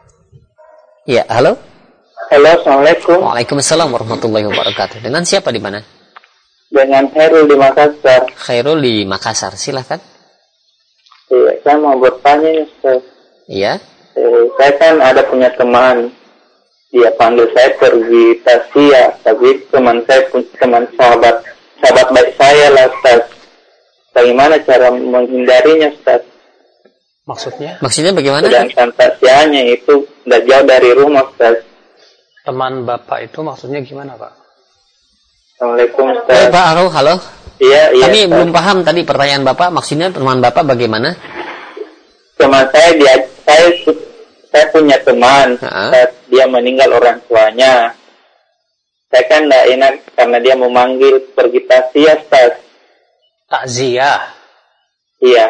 Ya, halo. Halo, assalamualaikum. Waalaikumsalam warahmatullahi wabarakatuh. Dengan siapa di mana? Dengan Khairul di Makassar. Khairul di Makassar, silahkan. Iya, saya mau bertanya nih, Ustaz. Iya. Eh, saya kan ada punya teman, dia panggil saya pergi Tasya, tapi teman saya teman sahabat sahabat baik saya lah, Ustaz. Bagaimana cara menghindarinya, Ustaz? Maksudnya? Maksudnya bagaimana? Sedangkan Tasyanya itu tidak jauh dari rumah, Ustaz. Teman Bapak itu maksudnya gimana, Pak? Assalamualaikum, Ustaz. Eh, Pak, halo, halo. Iya, iya. Kami Ustaz belum paham tadi pertanyaan Bapak. Maksudnya teman Bapak bagaimana? Teman saya, dia, saya, saya punya teman. Ustaz, dia meninggal orang tuanya. Saya kan tidak enak karena dia memanggil pergi Tasya, Ustaz. Takziah. Iya.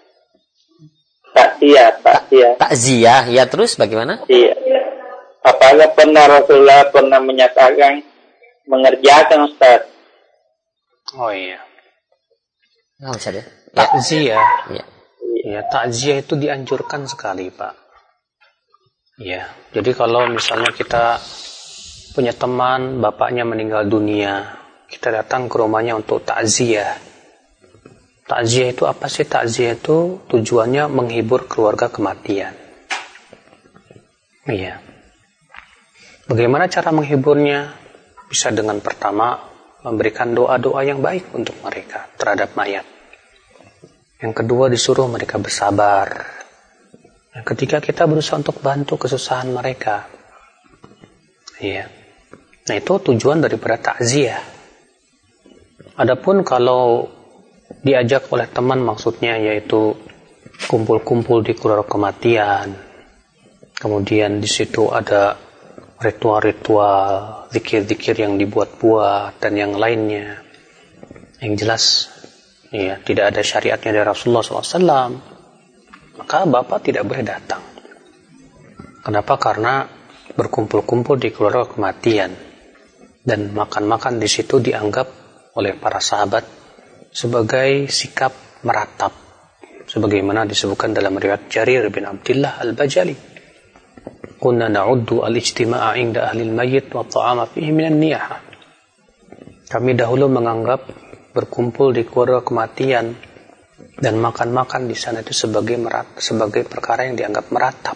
Takziah, takziah. Takziah, ya terus bagaimana? Iya. Apakah pernah Rasulullah pernah menyatakan mengerjakan, Ustaz? Oh iya. Nah, Ustaz ya. Takziah. Iya. Ya, takziah itu dianjurkan sekali, Pak. Ya, jadi kalau misalnya kita punya teman, bapaknya meninggal dunia, kita datang ke rumahnya untuk takziah. Takziah itu apa sih? Takziah itu tujuannya menghibur keluarga kematian. Iya. Bagaimana cara menghiburnya? Bisa dengan pertama memberikan doa-doa yang baik untuk mereka terhadap mayat. Yang kedua, disuruh mereka bersabar. Yang ketiga, kita berusaha untuk bantu kesusahan mereka. Iya. Nah, itu tujuan daripada takziah. Adapun kalau diajak oleh teman, maksudnya yaitu kumpul-kumpul di keluarga kematian, kemudian di situ ada ritual-ritual, zikir-zikir yang dibuat-buat dan yang lainnya, yang jelas ya tidak ada syariatnya dari Rasulullah shallallahu alaihi wasallam, maka bapak tidak boleh datang. Kenapa? Karena berkumpul-kumpul di keluarga kematian dan makan-makan di situ dianggap oleh para sahabat sebagai sikap meratap, sebagaimana disebutkan dalam riwayat Jarir bin Abdullah Al-Bajali, kunna na'uddu al-ijtima'a 'inda ahli al-mayyit wa ta'ama fihi minan niyahah. Kami dahulu menganggap berkumpul di keluarga kematian dan makan-makan di sana itu sebagai merat, sebagai perkara yang dianggap meratap.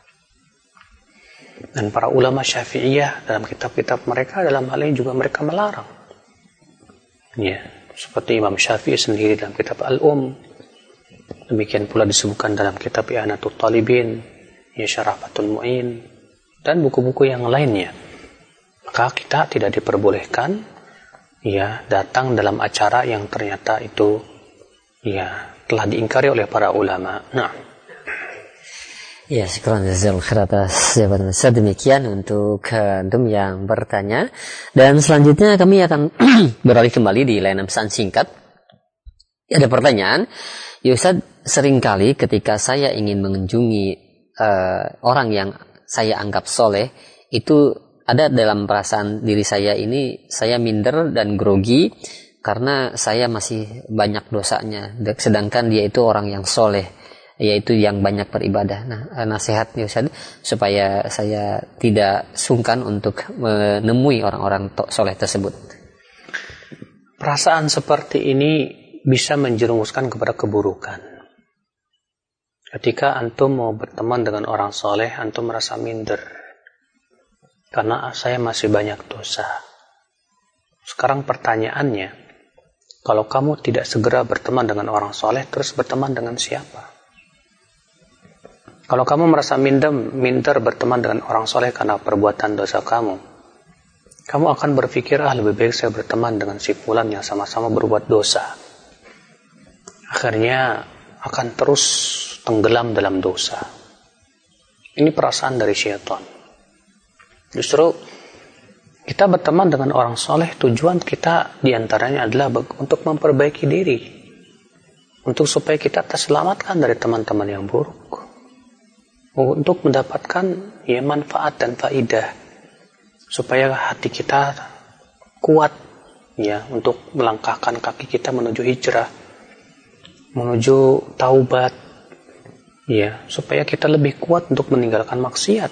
Dan para ulama Syafi'iyah dalam kitab-kitab mereka dalam hal ini juga mereka melarang. Ya, seperti Imam Syafi'i sendiri dalam kitab Al-Um. Demikian pula disebutkan dalam kitab I'anatul Talibin, ya Syarafatul Mu'in, dan buku-buku yang lainnya. Maka kita tidak diperbolehkan ya datang dalam acara yang ternyata itu ya telah diingkari oleh para ulama. Nah, ya, syukuran jazakallahu khair atas jawaban Ustaz. Demikian untuk antum yang bertanya, dan selanjutnya kami akan beralih kembali di layanan pesan singkat. Ada pertanyaan, ya Ustaz, seringkali ketika saya ingin mengunjungi Uh, orang yang saya anggap soleh, itu ada dalam perasaan diri saya ini, saya minder dan grogi karena saya masih banyak dosanya, sedangkan dia itu orang yang soleh, yaitu yang banyak beribadah. Nah, nasihatnya Ustaz supaya saya tidak sungkan untuk menemui orang-orang soleh tersebut. Perasaan seperti ini bisa menjerumuskan kepada keburukan. Ketika antum mau berteman dengan orang soleh, antum merasa minder karena saya masih banyak dosa. Sekarang pertanyaannya, kalau kamu tidak segera berteman dengan orang soleh, terus berteman dengan siapa? Kalau kamu merasa minder, minder berteman dengan orang soleh karena perbuatan dosa kamu, kamu akan berpikir, ah lebih baik saya berteman dengan si fulan yang sama-sama berbuat dosa. Akhirnya akan terus tenggelam dalam dosa. Ini perasaan dari syaitan. Justru kita berteman dengan orang soleh, tujuan kita diantaranya adalah untuk memperbaiki diri, untuk supaya kita terselamatkan dari teman-teman yang buruk, untuk mendapatkan ya manfaat dan faidah, supaya hati kita kuat ya untuk melangkahkan kaki kita menuju hijrah, menuju taubat. Ya, supaya kita lebih kuat untuk meninggalkan maksiat.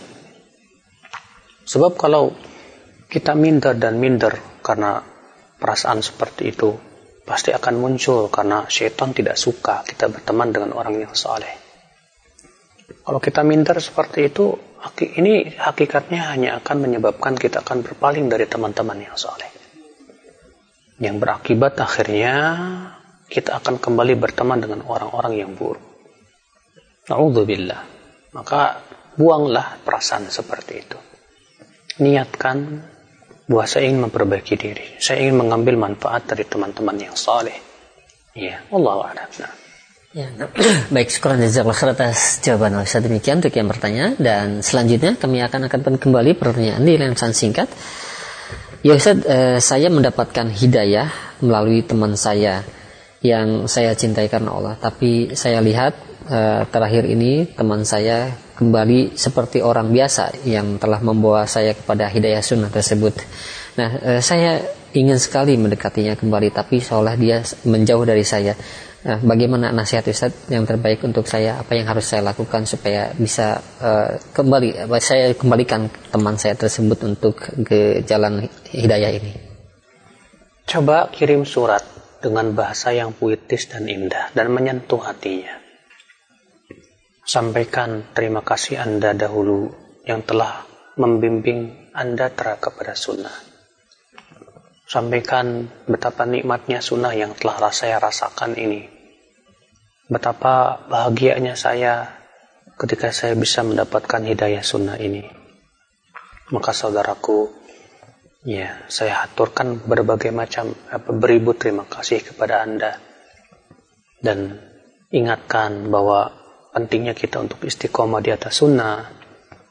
Sebab kalau kita minder dan minder karena perasaan seperti itu, pasti akan muncul karena syaitan tidak suka kita berteman dengan orang yang saleh. Kalau kita minder seperti itu, ini hakikatnya hanya akan menyebabkan kita akan berpaling dari teman-teman yang saleh. Yang berakibat akhirnya kita akan kembali berteman dengan orang-orang yang buruk. Na'udzubillah. Maka buanglah perasaan seperti itu. Niatkan bahwa saya ingin memperbaiki diri, saya ingin mengambil manfaat dari teman-teman yang saleh. Ya, wallahu a'lam. Ya, baik, syukuran jazakallahu khair atas jawaban Ustaz. Demikian untuk yang bertanya, dan selanjutnya kami akan akan kembali pertanyaan di layanan pesan singkat. Ya Ustaz, eh, saya mendapatkan hidayah melalui teman saya yang saya cintai karena Allah, tapi saya lihat Uh, terakhir ini teman saya kembali seperti orang biasa yang telah membawa saya kepada hidayah sunnah tersebut. Nah, uh, saya ingin sekali mendekatinya kembali, tapi seolah dia menjauh dari saya. Nah, bagaimana nasihat Ustaz yang terbaik untuk saya? Apa yang harus saya lakukan supaya bisa uh, kembali, saya kembalikan teman saya tersebut untuk ke jalan hidayah ini? Coba kirim surat dengan bahasa yang puitis dan indah dan menyentuh hatinya. Sampaikan terima kasih Anda dahulu yang telah membimbing Anda terhadap kepada sunnah. Sampaikan betapa nikmatnya sunnah yang telah saya rasakan ini. Betapa bahagianya saya ketika saya bisa mendapatkan hidayah sunnah ini. Maka saudaraku, ya, saya haturkan berbagai macam apa, beribu terima kasih kepada Anda. Dan ingatkan bahwa pentingnya kita untuk istiqomah di atas sunnah,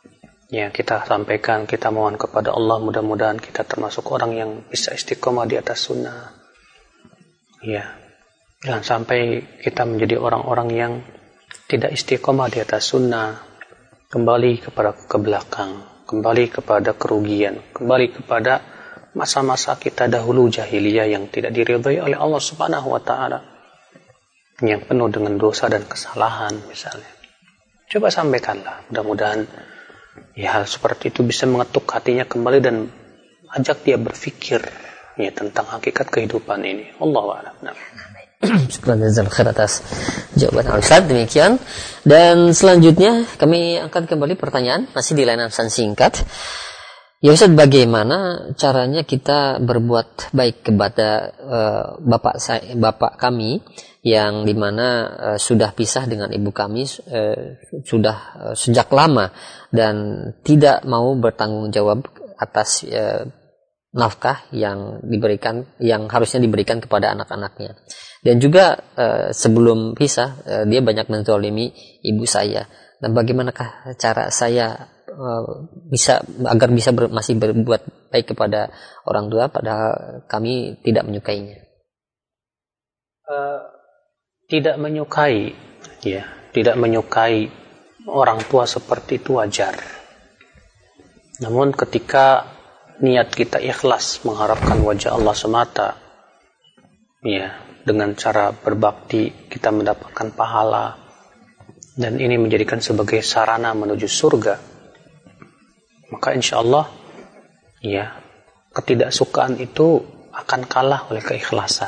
ya kita sampaikan, kita mohon kepada Allah, mudah-mudahan kita termasuk orang yang bisa istiqomah di atas sunnah. Ya, jangan sampai kita menjadi orang-orang yang tidak istiqomah di atas sunnah, kembali kepada ke belakang, kembali kepada kerugian, kembali kepada masa-masa kita dahulu jahiliyah yang tidak diridhai oleh Allah Subhanahu wa taala, yang penuh dengan dosa dan kesalahan misalnya. Coba sampaikanlah, mudah-mudahan ya hal seperti itu bisa mengetuk hatinya kembali dan ajak dia berpikir ya tentang hakikat kehidupan ini. Allahu a'lam. Syukran jazakallahu khair atas jawaban Al-Ustaz. Demikian, dan selanjutnya kami angkat kembali pertanyaan masih di layanan pesan singkat. Ya Ustaz, bagaimana caranya kita berbuat baik kepada uh, bapak saya, bapak kami yang dimana uh, sudah pisah dengan ibu kami uh, sudah uh, sejak lama dan tidak mau bertanggung jawab atas uh, nafkah yang diberikan, yang harusnya diberikan kepada anak-anaknya. Dan juga uh, sebelum pisah uh, dia banyak menzalimi ibu saya. Dan bagaimanakah cara saya uh, bisa agar bisa ber, masih berbuat baik kepada orang tua padahal kami tidak menyukainya? Uh, tidak menyukai, ya, tidak menyukai orang tua seperti itu wajar. Namun ketika niat kita ikhlas mengharapkan wajah Allah semata, ya, dengan cara berbakti kita mendapatkan pahala, dan ini menjadikan sebagai sarana menuju surga, maka insya Allah ya ketidaksukaan itu akan kalah oleh keikhlasan.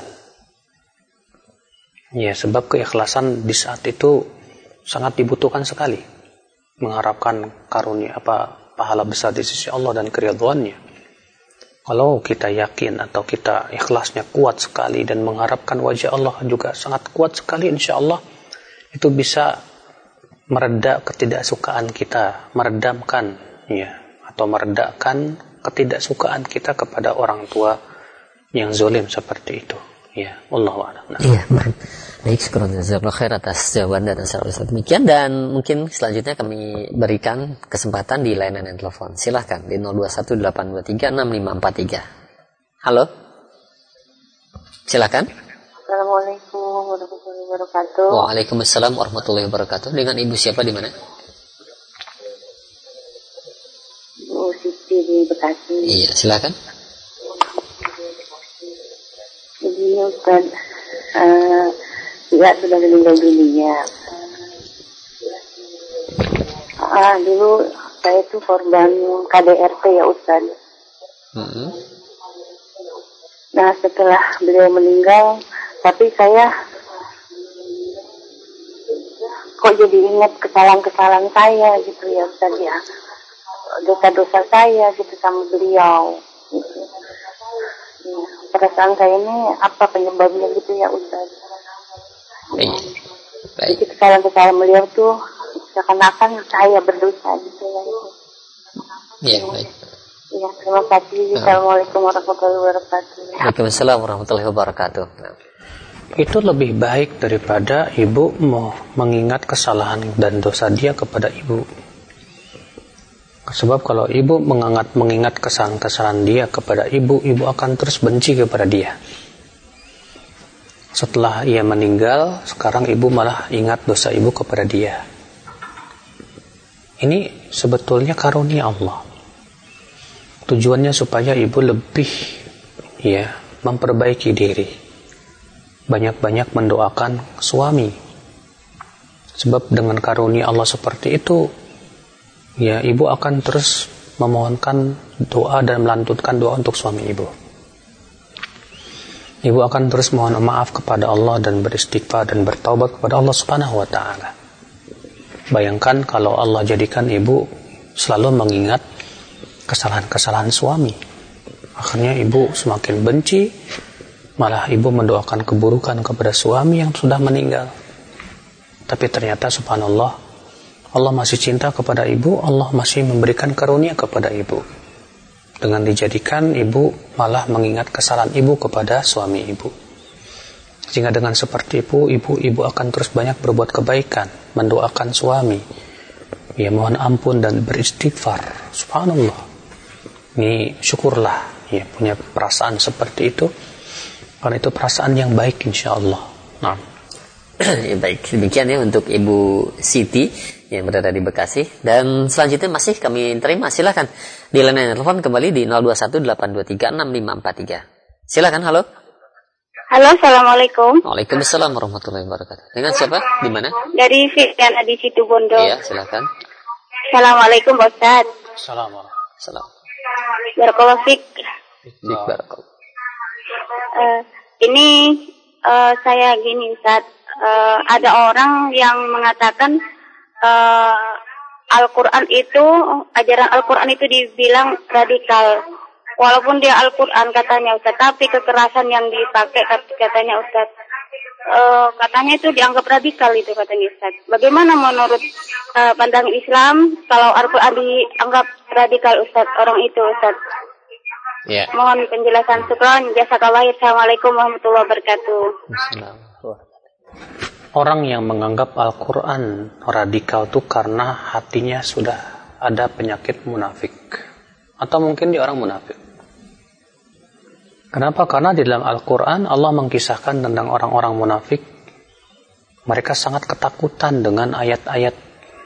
Ya, sebab keikhlasan di saat itu sangat dibutuhkan sekali, mengharapkan karunia apa pahala besar di sisi Allah dan keridhaannya. Kalau kita yakin atau kita ikhlasnya kuat sekali dan mengharapkan wajah Allah juga sangat kuat sekali, insya Allah itu bisa mereda ketidaksukaan kita, meredamkan ya, atau meredakan ketidaksukaan kita kepada orang tua yang zalim seperti itu. Ya, Allahu a'lam. Iya, baik, syukur jazakallahu khair atas jawaban dan Ustaz. Demikian, dan mungkin selanjutnya kami berikan kesempatan di layanan telepon. Silahkan di nol dua satu delapan dua tiga enam lima empat tiga. Halo. Silakan. Assalamualaikum warahmatullahi wabarakatuh. Waalaikumsalam warahmatullahi wabarakatuh. Dengan Ibu siapa di mana? Bu Siti di Bekasi. Iya, silakan. Begini Ustaz, uh, ya sudah meninggal dunia. Ah, dulu saya itu korban K D R T ya Ustaz. Mm-hmm. Nah setelah beliau meninggal, tapi saya kok jadi ingat kesalahan-kesalahan saya gitu ya Ustaz ya, dosa-dosa saya gitu sama beliau gitu. Ya, perasaan saya ini apa penyebabnya gitu ya Ustaz? Baik. Baik. Jadi kesalahan-kesalahan beliau tuh seakan-akan saya berdosa gitu ya. Iya, baik. Ya, terima kasih. Assalamualaikum warahmatullahi wabarakatuh. Waalaikumsalam warahmatullahi wabarakatuh. Itu lebih baik daripada ibu mau mengingat kesalahan dan dosa dia kepada ibu. Sebab kalau ibu mengingat mengingat kesalahan-kesalahan dia kepada ibu, ibu akan terus benci kepada dia. Setelah ia meninggal, sekarang ibu malah ingat dosa ibu kepada dia. Ini sebetulnya karunia Allah. Tujuannya supaya ibu lebih ya memperbaiki diri. Banyak-banyak mendoakan suami. Sebab dengan karunia Allah seperti itu, ya ibu akan terus memohonkan doa dan melantunkan doa untuk suami ibu. Ibu akan terus mohon maaf kepada Allah dan beristighfar dan bertaubat kepada Allah Subhanahu wa taala. Bayangkan kalau Allah jadikan ibu selalu mengingat kesalahan-kesalahan suami. Akhirnya ibu semakin benci, malah ibu mendoakan keburukan kepada suami yang sudah meninggal. Tapi ternyata subhanallah, Allah masih cinta kepada ibu, Allah masih memberikan karunia kepada ibu. Dengan dijadikan ibu malah mengingat kesalahan ibu kepada suami ibu. Sehingga dengan seperti itu, ibu-ibu akan terus banyak berbuat kebaikan, mendoakan suami, ya mohon ampun dan beristighfar. Subhanallah. Ini syukurlah ya punya perasaan seperti itu, karena itu perasaan yang baik insyaallah. Nah. Ya, baik, demikian ya untuk Ibu Siti yang berada di Bekasi. Dan selanjutnya masih kami terima, silakan di layanan telepon kembali di nol dua satu delapan dua tiga enam lima empat tiga. Silakan, halo. Halo, assalamualaikum. Waalaikumsalam warahmatullahi wabarakatuh. Dengan siapa? Di mana? Dari Fitriana di Situbondo. Iya, silakan. Assalamualaikum Pak Ustaz. Assalamualaikum. Salam. Barakallahu fik. Barakallahu. Uh, ini uh, saya gini Ustaz, uh, ada orang yang mengatakan uh, Al-Quran itu, ajaran Al-Quran itu dibilang radikal. Walaupun dia Al-Quran katanya Ustaz, tapi kekerasan yang dipakai katanya Ustaz, uh, katanya itu dianggap radikal itu katanya Ustaz. Bagaimana menurut uh, pandang Islam kalau Al-Quran dianggap radikal Ustaz, orang itu Ustaz? Ya. Mohon penjelasan. Syukran, jazakallah. Assalamualaikum warahmatullahi wabarakatuh. Orang yang menganggap Al-Quran radikal itu karena hatinya sudah ada penyakit munafik, atau mungkin dia orang munafik. Kenapa? Karena di dalam Al-Quran Allah mengkisahkan tentang orang-orang munafik. Mereka sangat ketakutan dengan ayat-ayat.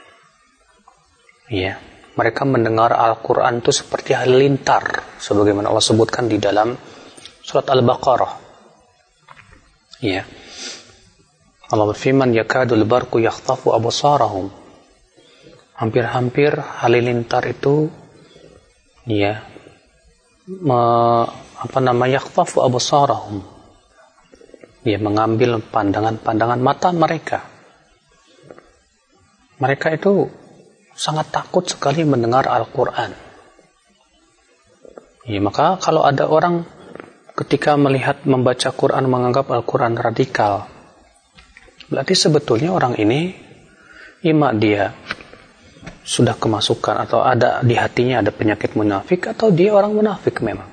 Ya, mereka mendengar Al-Quran itu seperti halilintar, sebagaimana Allah sebutkan di dalam surat Al-Baqarah. Ya, Allah berfirman, yakadul barqu yakhtafu absarahum. Hampir-hampir halilintar itu, ya, me, apa namanya, yakhtafu absarahum, ya, mengambil pandangan-pandangan mata mereka. Mereka itu sangat takut sekali mendengar Al-Quran. Ya, maka kalau ada orang ketika melihat membaca Quran menganggap Al-Quran radikal, berarti sebetulnya orang ini ima dia sudah kemasukan atau ada di hatinya ada penyakit munafik, atau dia orang munafik memang.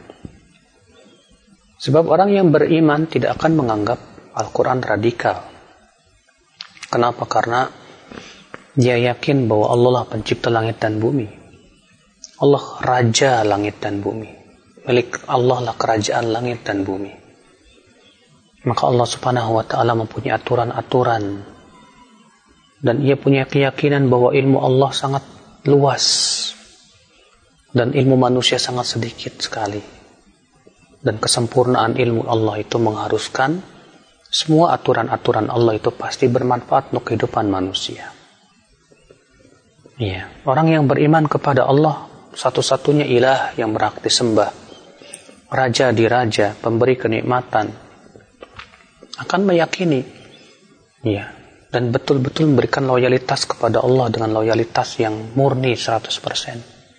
Sebab orang yang beriman tidak akan menganggap Al-Quran radikal. Kenapa? Karena dia yakin bahwa Allah lah pencipta langit dan bumi. Allah raja langit dan bumi. Milik Allah lah kerajaan langit dan bumi. Maka Allah subhanahu wa ta'ala mempunyai aturan-aturan. Dan ia punya keyakinan bahwa ilmu Allah sangat luas. Dan ilmu manusia sangat sedikit sekali. Dan kesempurnaan ilmu Allah itu mengharuskan semua aturan-aturan Allah itu pasti bermanfaat untuk kehidupan manusia. Ya, orang yang beriman kepada Allah, satu-satunya ilah yang berhak disembah, raja di raja, pemberi kenikmatan, akan meyakini, ya, dan betul-betul memberikan loyalitas kepada Allah dengan loyalitas yang murni seratus persen.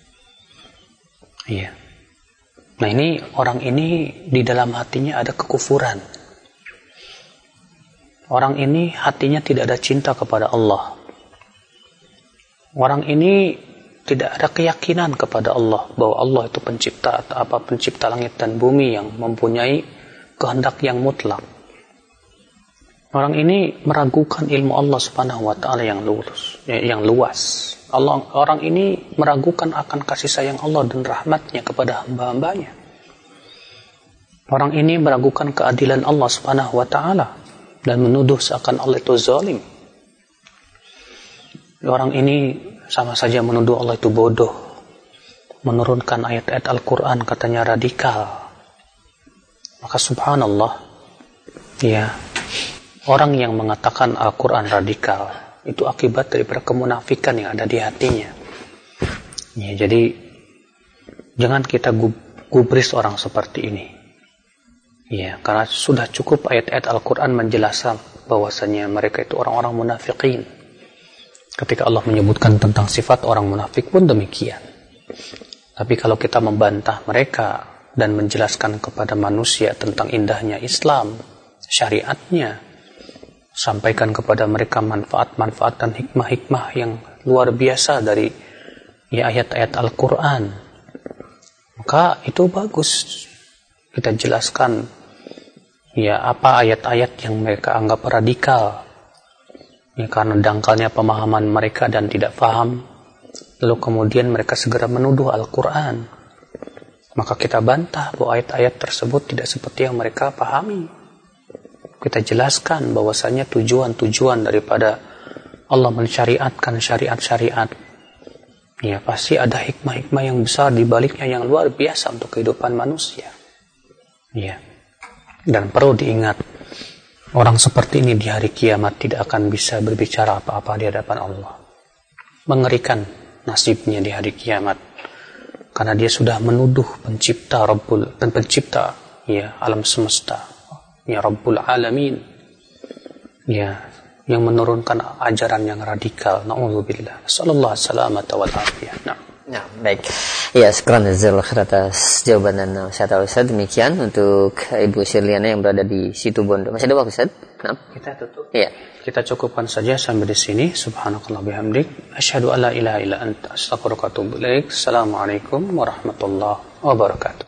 Ya. Nah, ini orang ini di dalam hatinya ada kekufuran. Orang ini hatinya tidak ada cinta kepada Allah. Orang ini tidak ada keyakinan kepada Allah bahwa Allah itu pencipta atau apa pencipta langit dan bumi yang mempunyai kehendak yang mutlak. Orang ini meragukan ilmu Allah Subhanahu wa taala yang lurus, yang luas. Allah, orang ini meragukan akan kasih sayang Allah dan rahmatnya kepada hamba-hambanya. Orang ini meragukan keadilan Allah Subhanahu wa taala dan menuduh seakan Allah itu zalim. Orang ini sama saja menuduh Allah itu bodoh, menurunkan ayat-ayat Al-Quran katanya radikal. Maka subhanallah, ya, orang yang mengatakan Al-Quran radikal itu akibat daripada kemunafikan yang ada di hatinya. Ya, jadi jangan kita gubris orang seperti ini. Ya, karena sudah cukup ayat-ayat Al-Quran menjelaskan bahwasanya mereka itu orang-orang munafikin. Ketika Allah menyebutkan tentang sifat orang munafik pun demikian. Tapi kalau kita membantah mereka dan menjelaskan kepada manusia tentang indahnya Islam, syariatnya, sampaikan kepada mereka manfaat-manfaat dan hikmah-hikmah yang luar biasa dari ya, ayat-ayat Al-Quran, maka itu bagus. Kita jelaskan ya apa ayat-ayat yang mereka anggap radikal. Ya, karena dangkalnya pemahaman mereka dan tidak paham lalu kemudian mereka segera menuduh Al-Quran, maka kita bantah bahwa ayat-ayat tersebut tidak seperti yang mereka pahami. Kita jelaskan bahwasanya tujuan-tujuan daripada Allah mensyariatkan syariat-syariat, ya pasti ada hikmah-hikmah yang besar di baliknya yang luar biasa untuk kehidupan manusia. Ya. Dan perlu diingat, orang seperti ini di hari kiamat tidak akan bisa berbicara apa-apa di hadapan Allah. Mengerikan nasibnya di hari kiamat, karena dia sudah menuduh pencipta Rabbul dan pencipta ya alam semesta, ya Rabbul Alamin, ya yang menurunkan ajaran yang radikal. Na'udzubillah. Sallallahu salamata wal afiyah. Nah. Nah, baik. Ya, sekarang jazakallahu khair atas jawaban dan nasihat Ustaz. Demikian untuk Ibu Shirliana yang berada di situ Bondo. Masih ada waktu, Ustaz? Nah. Kita tutup. Iya. Kita cukupkan saja sampai di sini. Subhanakallah bihamdik. Asyhadu an la ilaha illa anta astaghfiruka wa atubu ilaik. Assalamualaikum warahmatullahi wabarakatuh.